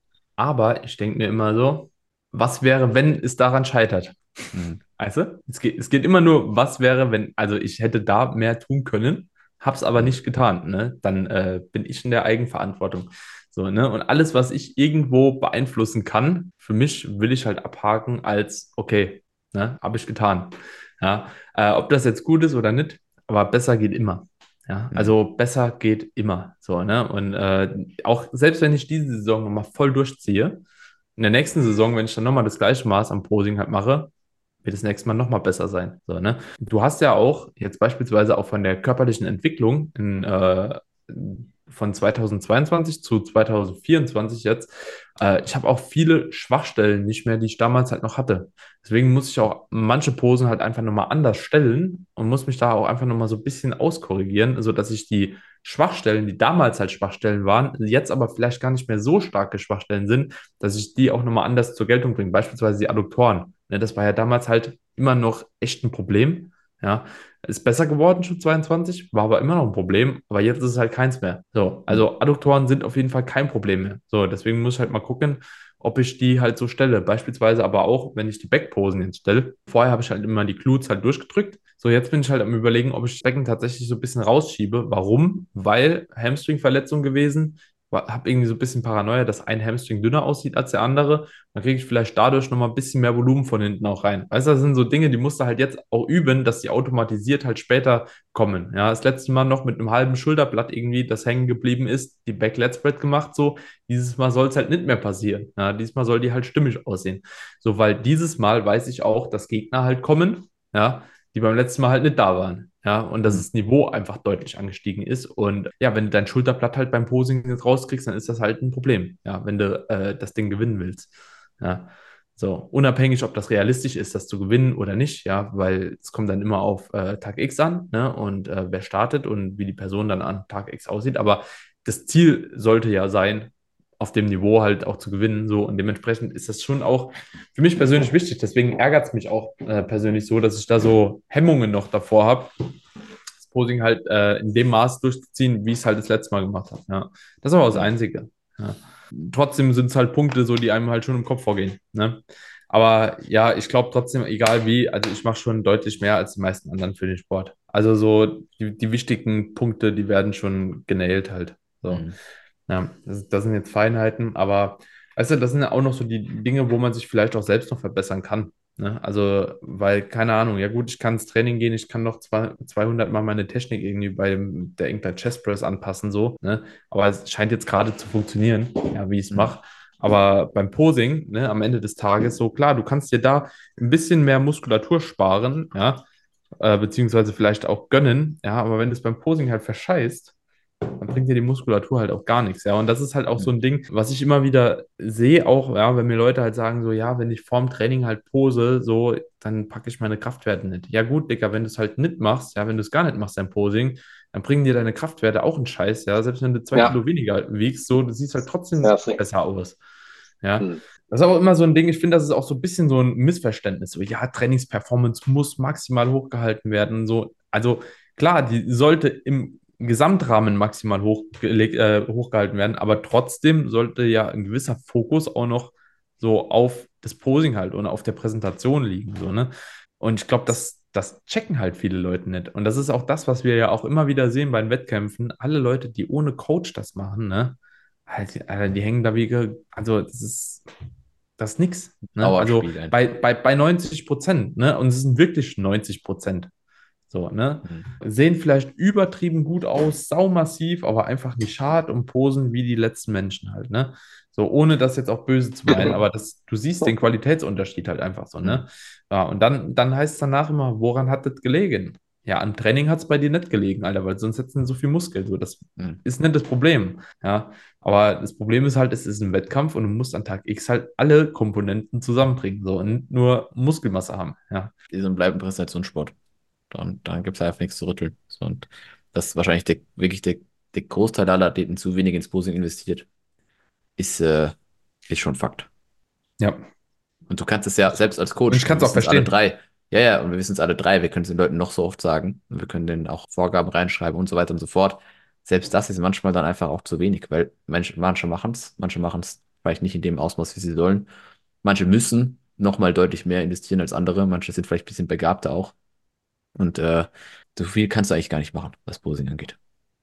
Aber ich denke mir immer so, was wäre, wenn es daran scheitert? Mhm. Weißt du? Es geht, es geht immer nur, was wäre, wenn, also ich hätte da mehr tun können, hab's aber Mhm. nicht getan, ne? Dann äh, bin ich in der Eigenverantwortung. So, ne? Und alles, was ich irgendwo beeinflussen kann, für mich will ich halt abhaken als, okay, ne, habe ich getan. Ja, äh, ob das jetzt gut ist oder nicht, aber besser geht immer. Ja, Mhm. also besser geht immer. So, ne? Und äh, auch selbst wenn ich diese Saison nochmal voll durchziehe, in der nächsten Saison, wenn ich dann nochmal das gleiche Maß am Posing halt mache, wird das nächste Mal nochmal besser sein. So, ne? Du hast ja auch jetzt beispielsweise auch von der körperlichen Entwicklung in, äh, von zweitausendzweiundzwanzig zu zweitausendvierundzwanzig jetzt, äh, ich habe auch viele Schwachstellen nicht mehr, die ich damals halt noch hatte. Deswegen muss ich auch manche Posen halt einfach nochmal anders stellen und muss mich da auch einfach nochmal so ein bisschen auskorrigieren, sodass ich die Schwachstellen, die damals halt Schwachstellen waren, jetzt aber vielleicht gar nicht mehr so starke Schwachstellen sind, dass ich die auch nochmal anders zur Geltung bringe. Beispielsweise die Adduktoren. Ne, das war ja damals halt immer noch echt ein Problem. Ja, ist besser geworden schon zweiundzwanzig, war aber immer noch ein Problem, aber jetzt ist es halt keins mehr. So, Mhm. also Adduktoren sind auf jeden Fall kein Problem mehr. So, deswegen muss ich halt mal gucken, ob ich die halt so stelle. Beispielsweise aber auch, wenn ich die Backposen jetzt stelle. Vorher habe ich halt immer die Glutes halt durchgedrückt. So, jetzt bin ich halt am Überlegen, ob ich das Becken tatsächlich so ein bisschen rausschiebe. Warum? Weil Hamstring-Verletzung gewesen. Habe irgendwie so ein bisschen Paranoia, dass ein Hamstring dünner aussieht als der andere. Dann kriege ich vielleicht dadurch nochmal ein bisschen mehr Volumen von hinten auch rein. Weißt du, das sind so Dinge, die musst du halt jetzt auch üben, dass die automatisiert halt später kommen. Ja, das letzte Mal noch mit einem halben Schulterblatt irgendwie, das hängen geblieben ist, die Back-Lat Spread gemacht, so. Dieses Mal soll es halt nicht mehr passieren. Ja, diesmal soll die halt stimmig aussehen. So, weil dieses Mal weiß ich auch, dass Gegner halt kommen, ja, die beim letzten Mal halt nicht da waren. Ja, und dass Mhm. das Niveau einfach deutlich angestiegen ist. Und ja, wenn du dein Schulterblatt halt beim Posing jetzt rauskriegst, dann ist das halt ein Problem. Ja, wenn du äh, das Ding gewinnen willst. Ja, so, unabhängig, ob das realistisch ist, das zu gewinnen oder nicht, ja, weil es kommt dann immer auf äh, Tag X an, ne, und äh, wer startet und wie die Person dann an Tag X aussieht. Aber das Ziel sollte ja sein, auf dem Niveau halt auch zu gewinnen. So. Und dementsprechend ist das schon auch für mich persönlich wichtig. Deswegen ärgert es mich auch äh, persönlich so, dass ich da so Hemmungen noch davor habe, das Posing halt äh, in dem Maß durchzuziehen, wie ich es halt das letzte Mal gemacht habe. Ja. Das ist aber das Einzige. Ja. Trotzdem sind es halt Punkte, so, die einem halt schon im Kopf vorgehen. Ne? Aber ja, ich glaube trotzdem, egal wie, also ich mache schon deutlich mehr als die meisten anderen für den Sport. Also so die, die wichtigen Punkte, die werden schon genailt halt. So. Mhm. Ja, das, das sind jetzt Feinheiten, aber weißt du, das sind ja auch noch so die Dinge, wo man sich vielleicht auch selbst noch verbessern kann. Ne? Also, weil, keine Ahnung, ja gut, ich kann ins Training gehen, ich kann noch zwei, zweihundert Mal meine Technik irgendwie bei dem, der irgendeiner Chest Press anpassen, so, ne? Aber es scheint jetzt gerade zu funktionieren, ja, wie ich es Mhm. mache. Aber beim Posing, ne, am Ende des Tages, so klar, du kannst dir da ein bisschen mehr Muskulatur sparen, ja, äh, beziehungsweise vielleicht auch gönnen, ja, aber wenn du es beim Posing halt verscheißt, dann bringt dir die Muskulatur halt auch gar nichts, ja. Und das ist halt auch so ein Ding, was ich immer wieder sehe, auch, ja, wenn mir Leute halt sagen, so, ja, wenn ich vorm Training halt pose, so, dann packe ich meine Kraftwerte nicht. Ja, gut, Digga, wenn du es halt nicht machst, ja, wenn du es gar nicht machst, dein Posing, dann bringen dir deine Kraftwerte auch einen Scheiß, ja. Selbst wenn du zwei Ja, Kilo weniger wiegst, so, du siehst halt ja, trotzdem ist richtig. besser aus. Ja. Hm. Das ist aber immer so ein Ding, ich finde, das ist auch so ein bisschen so ein Missverständnis. So, ja, Trainingsperformance muss maximal hochgehalten werden. So, also klar, die sollte im Gesamtrahmen maximal hochgelegt, äh, hochgehalten werden, aber trotzdem sollte ja ein gewisser Fokus auch noch so auf das Posing halt und auf der Präsentation liegen. So, ne? Und ich glaube, das, das checken halt viele Leute nicht. Und das ist auch das, was wir ja auch immer wieder sehen bei den Wettkämpfen. Alle Leute, die ohne Coach das machen, ne? Halt, Alter, die hängen da wie, ge- also das ist, das ist nix. Ne? Also Dauerspiel bei, einfach. bei, bei neunzig Prozent, ne? Und es sind wirklich neunzig Prozent. So, ne? Mhm. Sehen vielleicht übertrieben gut aus, saumassiv, aber einfach nicht schad und posen wie die letzten Menschen halt, ne? So, ohne das jetzt auch böse zu meinen, aber das, du siehst den Qualitätsunterschied halt einfach so, ne? Mhm. Ja, und dann, dann heißt es danach immer, woran hat das gelegen? Ja, am Training hat es bei dir nicht gelegen, Alter, weil sonst hättest du nicht so viel Muskel. So, das Mhm. ist nicht das Problem. Ja, aber das Problem ist halt, es ist ein Wettkampf und du musst an Tag X halt alle Komponenten zusammenbringen, so, und nicht nur Muskelmasse haben. Ja, Ist und bleibt ein Prestationssport. Dann, dann gibt es einfach nichts zu rütteln. So, und das ist wahrscheinlich der, wirklich der, der Großteil aller Athleten zu wenig ins Posing investiert, ist, äh, ist schon Fakt. ja. Und du kannst es ja selbst als Und ich Coach, kann wir es auch wissen es alle verstehen. drei. Ja, ja, und wir wissen es alle drei. Wir können es den Leuten noch so oft sagen. Und wir können denen auch Vorgaben reinschreiben und so weiter und so fort. Selbst das ist manchmal dann einfach auch zu wenig, weil manche, manche machen es, manche machen es vielleicht nicht in dem Ausmaß, wie sie sollen. Manche müssen nochmal deutlich mehr investieren als andere. Manche sind vielleicht ein bisschen begabter auch. Und äh, so viel kannst du eigentlich gar nicht machen, was Posing angeht.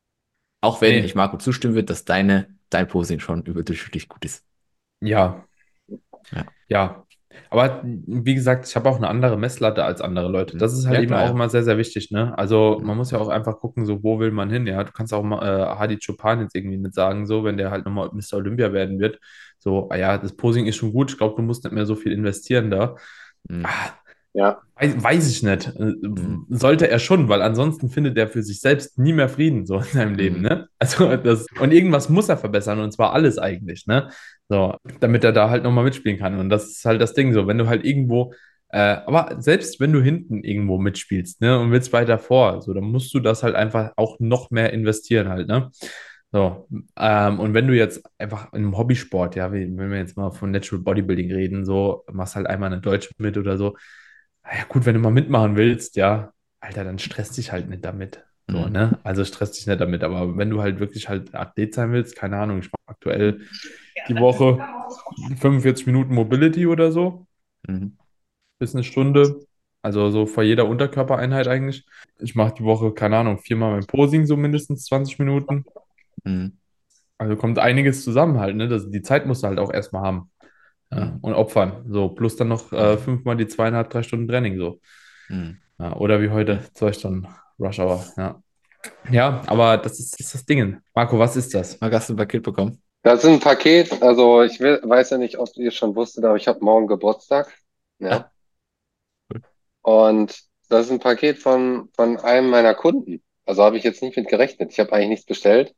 Auch wenn ich Nee, Marco zustimmen würde, dass deine, dein Posing schon überdurchschnittlich gut ist. ja, Ja, ja. Aber wie gesagt, ich habe auch eine andere Messlatte als andere Leute. mhm. Das ist halt Ja, eben klar, auch ja. immer sehr, sehr wichtig, ne? Also Mhm. man muss ja auch einfach gucken, so wo will man hin, ja? Du kannst auch mal äh, Hadi Choopan jetzt irgendwie nicht sagen, so, wenn der halt nochmal Mister Olympia werden wird. So, ah ja, das Posing ist schon gut, ich glaube, du musst nicht mehr so viel investieren da. Mhm. Ah, Ja, Weiß, weiß ich nicht. Äh, Mhm. Sollte er schon, weil ansonsten findet er für sich selbst nie mehr Frieden so in seinem Leben, Mhm. ne? Also das, und irgendwas muss er verbessern und zwar alles eigentlich, ne? So, damit er da halt nochmal mitspielen kann. Und das ist halt das Ding so, wenn du halt irgendwo, äh, aber selbst wenn du hinten irgendwo mitspielst, ne, und willst weiter vor, so, dann musst du das halt einfach auch noch mehr investieren halt, ne? So, ähm, und wenn du jetzt einfach in einem Hobbysport, ja, wie, wenn wir jetzt mal von Natural Bodybuilding reden, so, machst halt einmal eine Deutsche mit oder so, na ja, gut, wenn du mal mitmachen willst, ja, Alter, dann stress dich halt nicht damit. So, Mhm. ne? Also stress dich nicht damit. Aber wenn du halt wirklich halt Athlet sein willst, keine Ahnung, ich mache aktuell die Woche fünfundvierzig Minuten Mobility oder so, Mhm. bis eine Stunde. Also so vor jeder Unterkörpereinheit eigentlich. Ich mache die Woche, keine Ahnung, viermal mein Posing, so mindestens zwanzig Minuten. Mhm. Also kommt einiges zusammen halt, ne? Das, die Zeit musst du halt auch erstmal haben. Ja? Mhm. Und opfern. So, plus dann noch äh, fünfmal die zweieinhalb, drei Stunden Training so. Mhm. Ja, oder wie heute, zwei Stunden Rush Hour. Ja, ja, aber das ist, ist das Ding. Marco, was ist das? Marc, hast du ein Paket bekommen? das ist ein Paket. Also ich will, weiß ja nicht, ob ihr schon wusstet, aber ich habe morgen Geburtstag. Ja. Ah, cool. Und das ist ein Paket von, von einem meiner Kunden. Also habe ich jetzt nicht mit gerechnet. Ich habe eigentlich nichts bestellt.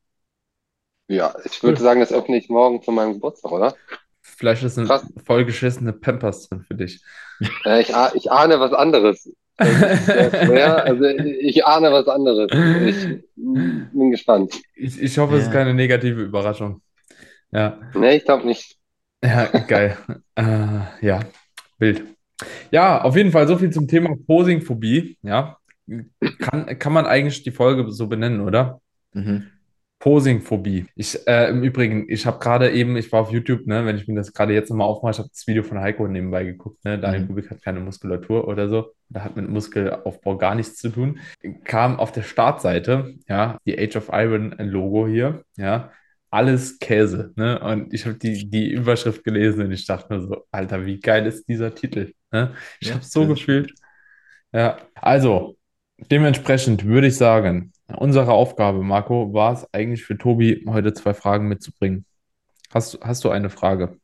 Ja, ich würde Cool. sagen, das öffne ich morgen zu meinem Geburtstag, oder? Vielleicht ist eine Krass. vollgeschissene Pampers drin für dich. Äh, ich, ah- ich ahne was anderes. Es ist sehr schwer. Also ich ahne was anderes. Ich mm, bin gespannt. Ich, ich hoffe, es ist Ja. keine negative Überraschung. Ja, Nee, ich glaube nicht. ja, geil. Äh, ja, Bild. Ja, auf jeden Fall so viel zum Thema Posing-Phobie. Ja, kann, kann man eigentlich die Folge so benennen, oder? Mhm. Posing-Phobie. Ich, äh, im Übrigen, ich habe gerade eben, ich war auf YouTube, ne, wenn ich mir das gerade jetzt nochmal aufmache, ich habe das Video von Heiko nebenbei geguckt, ne, Daniel Mhm. Kubik hat keine Muskulatur oder so, da hat mit Muskelaufbau gar nichts zu tun. Kam auf der Startseite, ja, die Age of Iron Logo hier, ja, alles Käse, ne, und ich habe die, die Überschrift gelesen und ich dachte mir so, Alter, wie geil ist dieser Titel, ne? Ich Ja, habe so das ist schon gefühlt. gut. Ja, also dementsprechend würde ich sagen, unsere Aufgabe, Marco, war es eigentlich für Tobi, heute zwei Fragen mitzubringen. Hast, hast du eine Frage?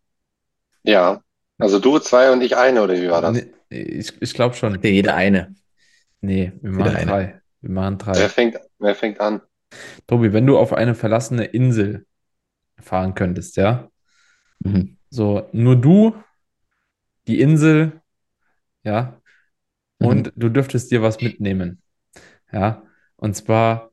Ja. Also du zwei und ich eine, oder wie war das? Nee, ich ich glaube Macht dir schon. jeder eine. Nee, wir Jeder machen eine. drei. Wir machen Wer drei. fängt, wer fängt an? Tobi, wenn du auf eine verlassene Insel fahren könntest, ja? Mhm. So, nur du, die Insel, ja? Und Mhm. du dürftest dir was mitnehmen, ja? Und zwar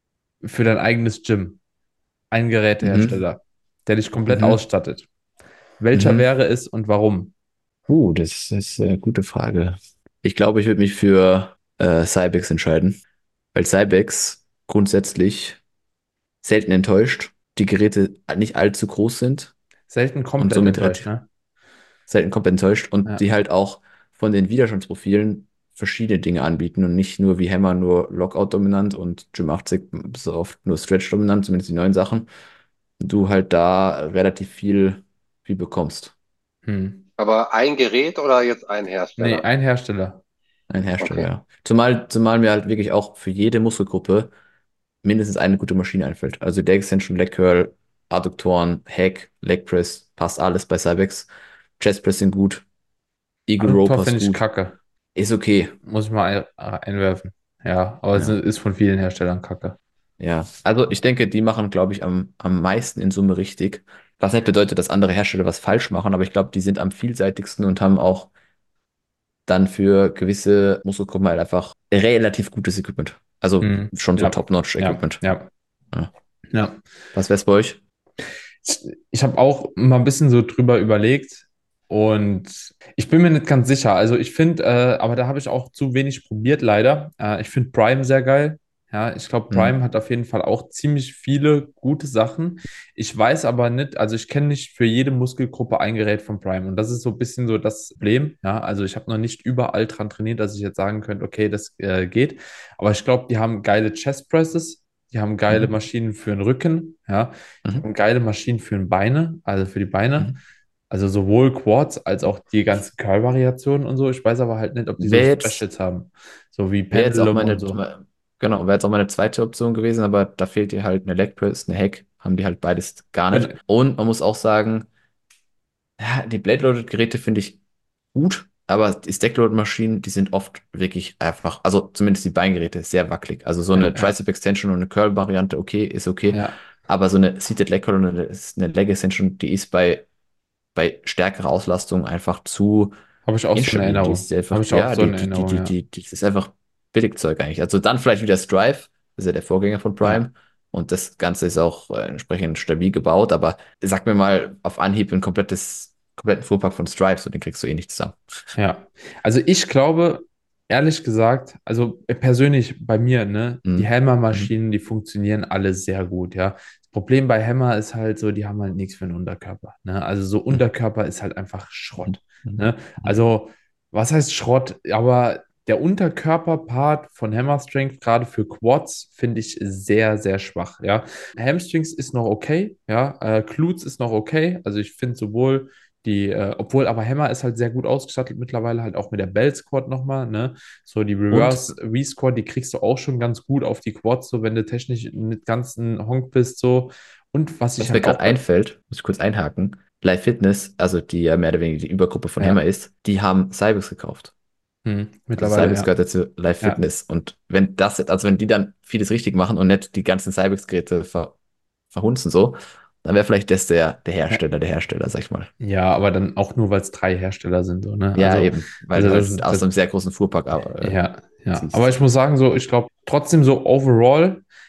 für dein eigenes Gym. Ein Mhm. Gerätehersteller, der dich komplett Mhm. ausstattet. Welcher Mhm. wäre es und warum? Uh, das ist eine gute Frage. Ich glaube, ich würde mich für äh, Cybex entscheiden, weil Cybex grundsätzlich selten enttäuscht, die Geräte nicht allzu groß sind Selten und komplett somit enttäuscht, relativ ne? selten komplett enttäuscht und Ja. die halt auch von den Widerstandsprofilen verschiedene Dinge anbieten und nicht nur wie Hammer nur Lockout-dominant und Gym achtzig so oft nur Stretch-dominant, zumindest die neuen Sachen. Du halt da relativ viel, viel bekommst. Hm. Aber ein Gerät oder jetzt ein Nee, Hersteller? ein Hersteller. Ein Hersteller, Okay. ja. Zumal, zumal mir halt wirklich auch für jede Muskelgruppe mindestens eine gute Maschine einfällt. Also Leg Extension, Leg Curl, Adduktoren, Hack, Leg Press, passt alles bei Cybex. Chest Pressing gut, Eagle Row Adduktor passt finde ich gut. kacke. Ist okay. Muss ich mal ein, einwerfen. Ja, aber es Ja. ist von vielen Herstellern kacke. Ja. Also ich denke, die machen, glaube ich, am, am meisten in Summe richtig. Was nicht bedeutet, dass andere Hersteller was falsch machen, aber ich glaube, die sind am vielseitigsten und haben auch dann für gewisse Muskelgruppen halt einfach relativ gutes Equipment. Also Hm. schon so Ja, ja, Top-Notch-Equipment. ja, Ja. ja. Was wär's bei euch? Ich habe auch mal ein bisschen so drüber überlegt und ich bin mir nicht ganz sicher. Also ich finde, äh, aber da habe ich auch zu wenig probiert, leider. Äh, ich finde Prime sehr geil. Ja, ich glaube, Prime Hm. hat auf jeden Fall auch ziemlich viele gute Sachen. Ich weiß aber nicht, also ich kenne nicht für jede Muskelgruppe ein Gerät von Prime und das ist so ein bisschen so das Problem. Ja, also ich habe noch nicht überall dran trainiert, dass ich jetzt sagen könnte, okay, das äh, geht. Aber ich glaube, die haben geile Chest Presses, die haben geile Mhm. Maschinen für den Rücken. Ja, die Mhm. haben geile Maschinen für den Beine, also für die Beine. Mhm. Also sowohl Quads als auch die ganzen Curl-Variationen und so. Ich weiß aber halt nicht, ob die so Wäre jetzt, Specials haben. So wie wäre jetzt auch Pendulum und meine, so. genau, wäre jetzt auch meine zweite Option gewesen, aber da fehlt dir halt eine Leg Press, eine Hack, haben die halt beides gar nicht. Wenn, Und man muss auch sagen, ja, die Blade-Loaded-Geräte finde ich gut, aber die Stack-Load-Maschinen, die sind oft wirklich einfach, also zumindest die Beingeräte, sehr wackelig. Also so ja, eine ja, Tricep-Extension und eine Curl-Variante, okay, ist okay, ja, aber so eine Seated Leg Curl und eine, eine Leg-Extension, die ist bei, bei stärkerer Auslastung einfach zu habe ich auch so eine instabil. Die Erinnerung. ist Habe einfach, ich auch ja, so die, eine die, die, Erinnerung, die, ja. die, die ist einfach Billigzeug eigentlich. Also dann vielleicht wieder Strive, das ist ja der Vorgänger von Ja, Prime. Und das Ganze ist auch äh, entsprechend stabil gebaut, aber sag mir mal auf Anhieb ein komplettes, kompletten Fuhrpark von Strive, so den kriegst du eh nicht zusammen. ja. Also ich glaube, ehrlich gesagt, also persönlich bei mir, ne, die Mhm. Mhm. Hammer-Maschinen, die funktionieren alle sehr gut, ja. Das Problem bei Hammer ist halt so, die haben halt nichts für den Unterkörper, ne? Also so Mhm. Unterkörper ist halt einfach Mhm. Schrott, Mhm. ne? Also was heißt Schrott? Aber der Unterkörperpart von Hammer Strength, gerade für Quads, finde ich sehr, sehr schwach, ja. Hamstrings ist noch okay, ja. Äh, Glutes ist noch okay. Also ich finde sowohl die, äh, obwohl aber Hammer ist halt sehr gut ausgestattet mittlerweile, halt auch mit der Bell Squad nochmal, ne? So die Und Reverse V-Squad, die kriegst du auch schon ganz gut auf die Quads, so wenn du technisch nicht ganz ein Honk bist, so. Und was ich was mir halt gerade auch bei, einfällt, muss ich kurz einhaken, Live Fitness, also die ja mehr oder weniger die Übergruppe von Hammer ja, ist, die haben Cybex gekauft. hm, Also mittlerweile, Cybex ja, gehört dazu Live ja, Fitness. Und wenn das, jetzt- also wenn die dann vieles richtig machen und nicht die ganzen Cybex-Geräte ver, verhunzen so, dann wäre vielleicht das der, der ja, Hersteller, der Hersteller, sag ich mal. ja, aber dann auch nur, weil es drei Hersteller sind, so, ne? Ja, Also, eben, weil also die das, halt aus das, einem sehr großen Fuhrpark äh, ja, ja. Aber ziehst. ich muss sagen, so, ich glaube, trotzdem so overall.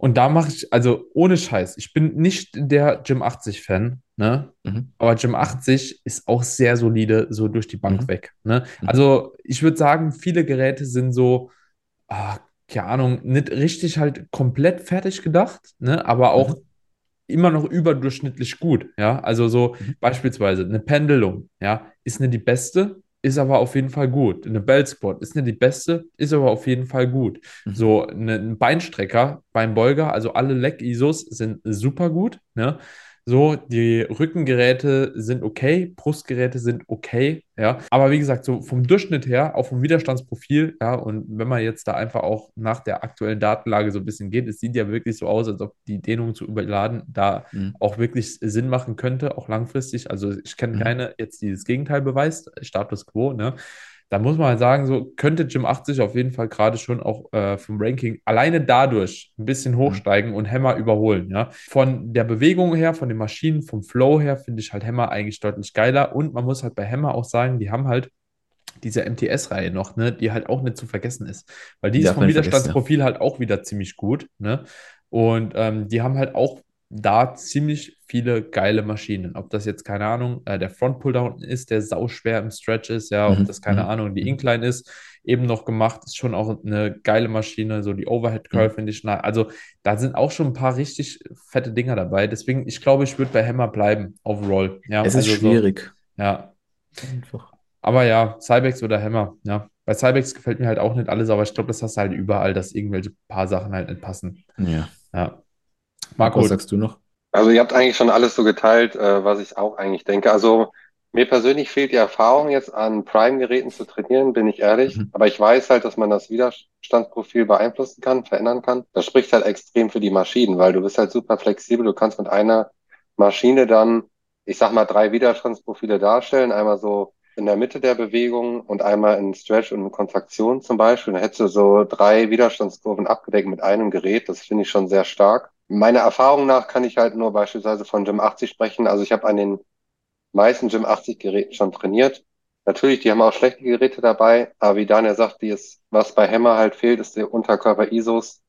Und da mache ich, also ohne Scheiß, ich bin nicht der Gym achtzig Fan, ne? Mhm. Aber Gym achtzig ist auch sehr solide, so durch die Bank Mhm. weg, ne? Mhm. Also ich würde sagen, viele Geräte sind so, ah, keine Ahnung, nicht richtig halt komplett fertig gedacht, ne? Aber auch Mhm. immer noch überdurchschnittlich gut, ja. Also so Mhm. beispielsweise eine Pendelung, ja, ist nicht die beste, ist aber auf jeden Fall gut. Eine Bell Squat ist nicht die beste, ist aber auf jeden Fall gut. Mhm. So eine, ein Beinstrecker, Beinbeuger, also alle Leg-I S Os sind super gut, ne? So, die Rückengeräte sind okay, Brustgeräte sind okay, ja. Aber wie gesagt, so vom Durchschnitt her, auch vom Widerstandsprofil, ja, und wenn man jetzt da einfach auch nach der aktuellen Datenlage so ein bisschen geht, es sieht ja wirklich so aus, als ob die Dehnung zu überladen da Mhm. auch wirklich Sinn machen könnte, auch langfristig. Also ich kenne Mhm. keine jetzt, die das Gegenteil beweist, Status quo, ne? Da muss man halt sagen, so könnte Gym achtzig auf jeden Fall gerade schon auch äh, vom Ranking alleine dadurch ein bisschen Mhm. hochsteigen und Hammer überholen, ja. Von der Bewegung her, von den Maschinen, vom Flow her finde ich halt Hammer eigentlich deutlich geiler und man muss halt bei Hammer auch sagen, die haben halt diese M T S-Reihe noch, ne, die halt auch nicht zu vergessen ist. Weil die Die ist darf vom man nicht vergessen, ja. Widerstandsprofil halt auch wieder ziemlich gut, ne? Und ähm, die haben halt auch da ziemlich viele geile Maschinen. Ob das jetzt, keine Ahnung, äh, der Frontpull da unten ist, der sauschwer im Stretch ist, ja, ob Mhm. das, keine Mhm. Ahnung, die Mhm. Incline ist, eben noch gemacht, ist schon auch eine geile Maschine. So die Overhead Curl Mhm. finde ich, na, also da sind auch schon ein paar richtig fette Dinger dabei. Deswegen, ich glaube, ich würde bei Hammer bleiben, overall. Ja, Es ist also so, schwierig. ja. Einfach. Aber ja, Cybex oder Hammer, ja. Bei Cybex gefällt mir halt auch nicht alles, aber ich glaube, das hast du halt überall, dass irgendwelche paar Sachen halt nicht passen. Ja. Ja. Marc, was Marco, sagst du noch? Also ihr habt eigentlich schon alles so geteilt, äh, was ich auch eigentlich denke. Also mir persönlich fehlt die Erfahrung jetzt an Prime-Geräten zu trainieren, bin ich ehrlich. Mhm. Aber ich weiß halt, dass man das Widerstandsprofil beeinflussen kann, verändern kann. Das spricht halt extrem für die Maschinen, weil du bist halt super flexibel. Du kannst mit einer Maschine dann, ich sag mal, drei Widerstandsprofile darstellen. Einmal so in der Mitte der Bewegung und einmal in Stretch und in Kontraktion zum Beispiel. Dann hättest du so drei Widerstandskurven abgedeckt mit einem Gerät. Das finde ich schon sehr stark. Meiner Erfahrung nach kann ich halt nur beispielsweise von Gym achtzig sprechen. Also ich habe an den meisten Gym achtzig Geräten schon trainiert. Natürlich, die haben auch schlechte Geräte dabei, aber wie Daniel sagt, die ist, was bei Hammer halt fehlt, ist der Unterkörper-I S Os.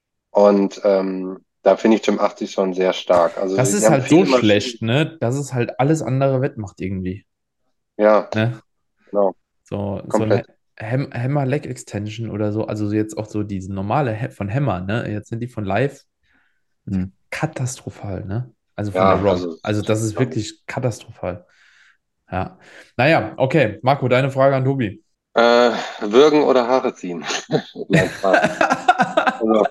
Und ähm, da finde ich Gym achtzig schon sehr stark. Also das sie, sie ist haben halt so viele Maschinen. schlecht, ne, dass es halt alles andere wettmacht irgendwie, Ja, ne? genau, So, so ein komplett. Ham Hammer Leg Extension oder so, also jetzt auch so diese normale Ha- von Hammer, ne? Jetzt sind die von Live Mhm. katastrophal, ne? Also von der Ja, ROM. also Also das ist wirklich katastrophal. Ja. Naja, okay. Marco, deine Frage an Tobi. äh, würgen oder Haare ziehen. Nein, Spaß. Also,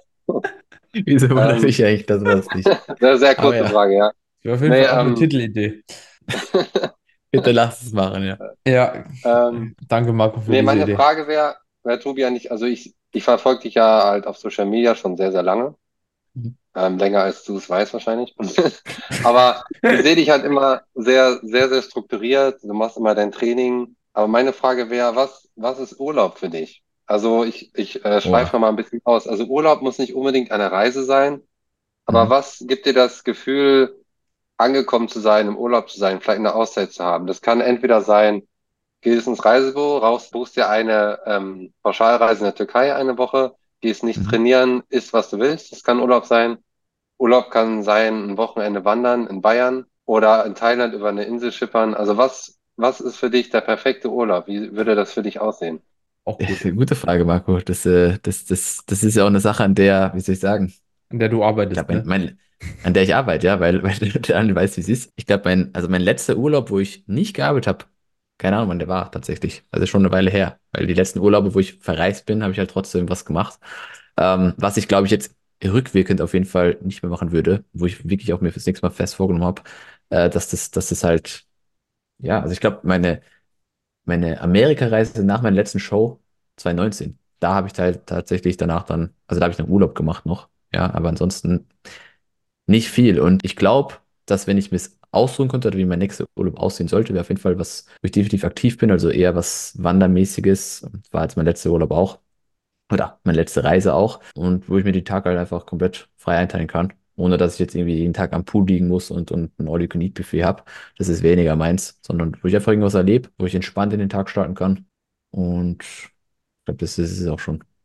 Wieso wundert ähm, mich eigentlich das was nicht? eine sehr Aber kurze ja, Frage, ja. Das wäre auf jeden Nee, Fall auch eine ähm, Titelidee. bitte lass es machen, ja. Ja, ähm, danke Marco für Nee, diese meine Idee. Frage wäre, wäre Tobi ja nicht, also ich, ich verfolge dich ja halt auf Social Media schon sehr, sehr lange, Mhm. ähm, länger als du es weißt wahrscheinlich. Aber ich sehe dich halt immer sehr, sehr, sehr strukturiert, du machst immer dein Training. Aber meine Frage wäre, was, was ist Urlaub für dich? Also ich, ich äh, schweife Boah. noch mal ein bisschen aus. Also Urlaub muss nicht unbedingt eine Reise sein, aber Mhm. was gibt dir das Gefühl, angekommen zu sein, im Urlaub zu sein, vielleicht eine Auszeit zu haben? Das kann entweder sein, gehst ins Reisebüro, raus, buchst dir eine ähm, Pauschalreise in der Türkei eine Woche, gehst nicht Mhm. trainieren, isst, was du willst. Das kann Urlaub sein. Urlaub kann sein, ein Wochenende wandern in Bayern oder in Thailand über eine Insel schippern. Also was, was ist für dich der perfekte Urlaub? Wie würde das für dich aussehen? Auch Das ist gut. eine gute Frage, Marco. Das, äh, das, das, das ist ja auch eine Sache, an der, wie soll ich sagen, In der du ich arbeitest, glaube, mein, ne? mein, an der ich arbeite, ja, weil, weil der andere weiß, wie es ist. Ich glaube, mein, also mein letzter Urlaub, wo ich nicht gearbeitet habe, keine Ahnung, wann der war tatsächlich. Also schon eine Weile her. Weil die letzten Urlaube, wo ich verreist bin, habe ich halt trotzdem was gemacht. Ähm, was ich, glaube ich, jetzt rückwirkend auf jeden Fall nicht mehr machen würde, wo ich wirklich auch mir fürs nächste Mal fest vorgenommen habe, äh, dass das, dass das halt, ja, also ich glaube, meine, meine Amerika-Reise nach meiner letzten Show zwanzig neunzehn, da habe ich halt tatsächlich danach dann, also da habe ich noch Urlaub gemacht noch, ja, aber ansonsten nicht viel. Und ich glaube, dass wenn ich mir es aussuchen könnte, oder wie mein nächster Urlaub aussehen sollte, wäre auf jeden Fall was, wo ich definitiv aktiv bin, also eher was Wandermäßiges. War jetzt mein letzter Urlaub auch. Oder meine letzte Reise auch. Und wo ich mir die Tage halt einfach komplett frei einteilen kann. Ohne dass ich jetzt irgendwie jeden Tag am Pool liegen muss und, und ein All-You-Can-Eat-Buffet habe. Das ist weniger meins, sondern wo ich einfach irgendwas erlebe, wo ich entspannt in den Tag starten kann. Und ich glaube, das ist es auch schon.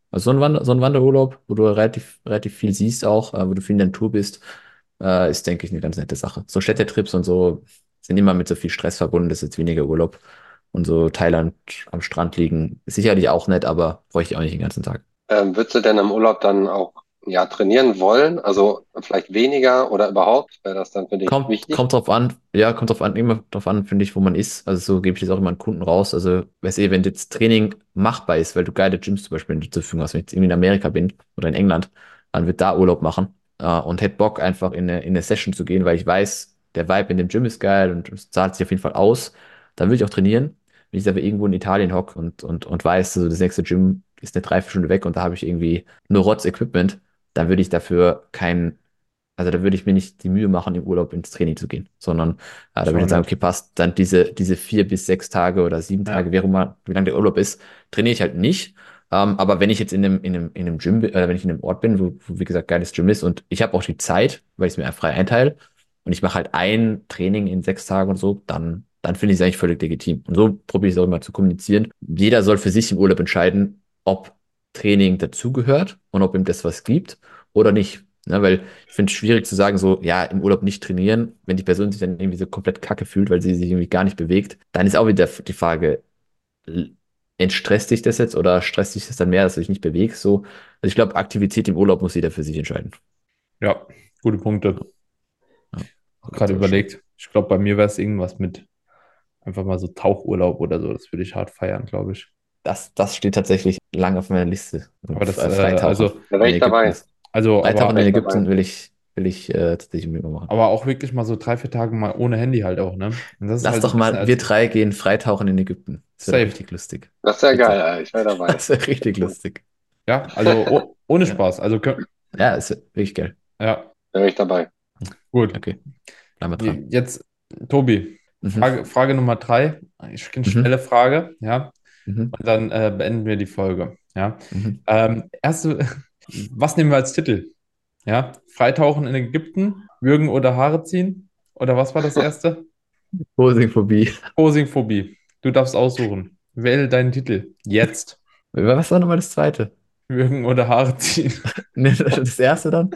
Also so ein Wander, so ein Wanderurlaub, wo du relativ, relativ viel siehst auch, äh, wo du viel in der Natur bist, äh, ist, denke ich, eine ganz nette Sache. So Städtetrips und so sind immer mit so viel Stress verbunden, das ist jetzt weniger Urlaub. Und so Thailand am Strand liegen, ist sicherlich auch nett, aber bräuchte ich auch nicht den ganzen Tag. Ähm, würdest du denn im Urlaub dann auch ja, trainieren wollen? Also vielleicht weniger oder überhaupt? Wäre das dann für dich Kommt, wichtig? kommt drauf an, ja, kommt drauf an, immer drauf an, finde ich, wo man ist. Also so gebe ich das auch immer an Kunden raus. Also, weißt du, wenn jetzt Training machbar ist, weil du geile Gyms zum Beispiel zur Verfügung hast, wenn ich jetzt irgendwie in Amerika bin oder in England, dann wird da Urlaub machen äh, und hätte Bock, einfach in eine, in eine Session zu gehen, weil ich weiß, der Vibe in dem Gym ist geil und es zahlt sich auf jeden Fall aus. Dann würde ich auch trainieren. Wenn ich aber irgendwo in Italien hocke und, und, und weiß, also das nächste Gym ist eine Dreiviertelstunde weg und da habe ich irgendwie nur Rotz-Equipment, dann würde ich dafür kein also da würde ich mir nicht die Mühe machen, im Urlaub ins Training zu gehen, sondern äh, da würde ich Schon dann sagen, nett. okay, passt, dann diese, diese vier bis sechs Tage oder sieben Ja, Tage, wie auch immer, wie lange der Urlaub ist, trainiere ich halt nicht. Ähm, aber wenn ich jetzt in einem, in einem, in einem Gym, bin, äh, wenn ich in einem Ort bin, wo, wo wie gesagt, geiles Gym ist und ich habe auch die Zeit, weil ich es mir frei einteile und ich mache halt ein Training in sechs Tagen und so, dann, dann finde ich es eigentlich völlig legitim. Und so probiere ich es auch immer zu kommunizieren. Jeder soll für sich im Urlaub entscheiden, ob Training dazugehört und ob ihm das was gibt oder nicht. Ne, weil ich finde es schwierig zu sagen, so, ja, im Urlaub nicht trainieren, wenn die Person sich dann irgendwie so komplett kacke fühlt, weil sie sich irgendwie gar nicht bewegt, dann ist auch wieder die Frage, l- entstresst dich das jetzt oder stresst dich das dann mehr, dass du dich nicht bewegst? So, also ich glaube, Aktivität im Urlaub muss jeder für sich entscheiden. ja, gute Punkte. Ja, so Auch geht's gerade auch schon. überlegt. Ich glaube, bei mir wäre es irgendwas mit einfach mal so Tauchurlaub oder so. Das würde ich hart feiern, glaube ich. Das, das steht tatsächlich lange auf meiner Liste. Aber das, Äh, äh, Freitauchen also, Da wäre in ich Ägypten. dabei. Das also, Freitauchen aber, Wäre in ich dabei. Ägypten will ich, will ich äh, tatsächlich mit mir machen. aber auch wirklich mal so drei, vier Tage mal ohne Handy halt auch, ne? Und das ist Lass halt so doch ein bisschen mal, wir als drei gehen Freitauchen in Ägypten. Das wäre doch safe. richtig lustig. Das ist ja geil, Bitte. ey. Ich wäre dabei. Das wäre richtig lustig. Ja, also oh, ohne Ja, Spaß. Also, kö- ja, ist wirklich geil. ja, Da wäre ich dabei. gut. Okay, bleiben wir dran. Jetzt, Tobi, Mhm. Frage, Frage Nummer drei. Ich eine Mhm. schnelle Frage, ja. Mhm. Und dann äh, beenden wir die Folge. Ja. Mhm. Ähm, erste, was nehmen wir als Titel? Ja. Freitauchen in Ägypten, würgen oder Haare ziehen? Oder was war das erste? Posingphobie. Posingphobie. Du darfst aussuchen. Wähle deinen Titel. Jetzt. Was war nochmal das zweite? Würgen oder Haare ziehen. Ne, das erste dann?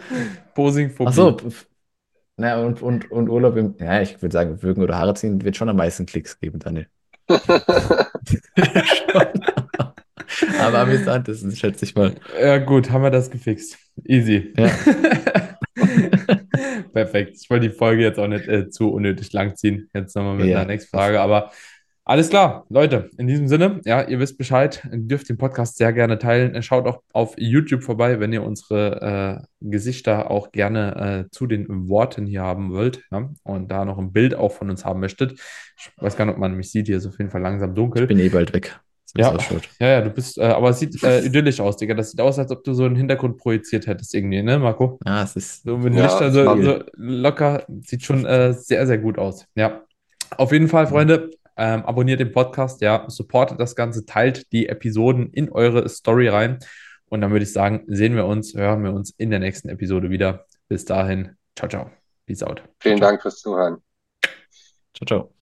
Ach so, Posingphobie. pf, na, und, und, und Urlaub im, ja, ich würde sagen, Würgen oder Haare ziehen wird schon am meisten Klicks geben, Daniel. Schon. Aber amüsant ist es, schätze ich mal. Ja, gut, haben wir das gefixt. Easy. Ja. Perfekt. Ich wollte die Folge jetzt auch nicht äh, zu unnötig lang ziehen. Jetzt nochmal mit einer Ja, nächsten passt. Frage. Aber alles klar, Leute. In diesem Sinne, ja, ihr wisst Bescheid. Ihr dürft den Podcast sehr gerne teilen. Schaut auch auf YouTube vorbei, wenn ihr unsere äh, Gesichter auch gerne äh, zu den Worten hier haben wollt. Ja? Und da noch ein Bild auch von uns haben möchtet. Ich weiß gar nicht, ob man mich sieht. Hier ist auf jeden Fall langsam Ich dunkel. bin eh bald weg, so wie es Ja, ausschaut. ja, ja, du bist, äh, aber es sieht äh, idyllisch aus, Digga. Das sieht aus, als ob du so einen Hintergrund projiziert hättest irgendwie, ne, Marco? Ja, es ist So mit Ja, Lichter das so, habe ich. viel. so locker, sieht schon äh, sehr, sehr gut aus. Ja, auf jeden Fall, Mhm. Freunde, ähm, abonniert den Podcast, ja, supportet das Ganze, teilt die Episoden in eure Story rein. Und dann würde ich sagen, sehen wir uns, hören wir uns in der nächsten Episode wieder. Bis dahin, ciao, ciao. Peace out. Ciao, Vielen ciao. Dank fürs Zuhören. Ciao, ciao.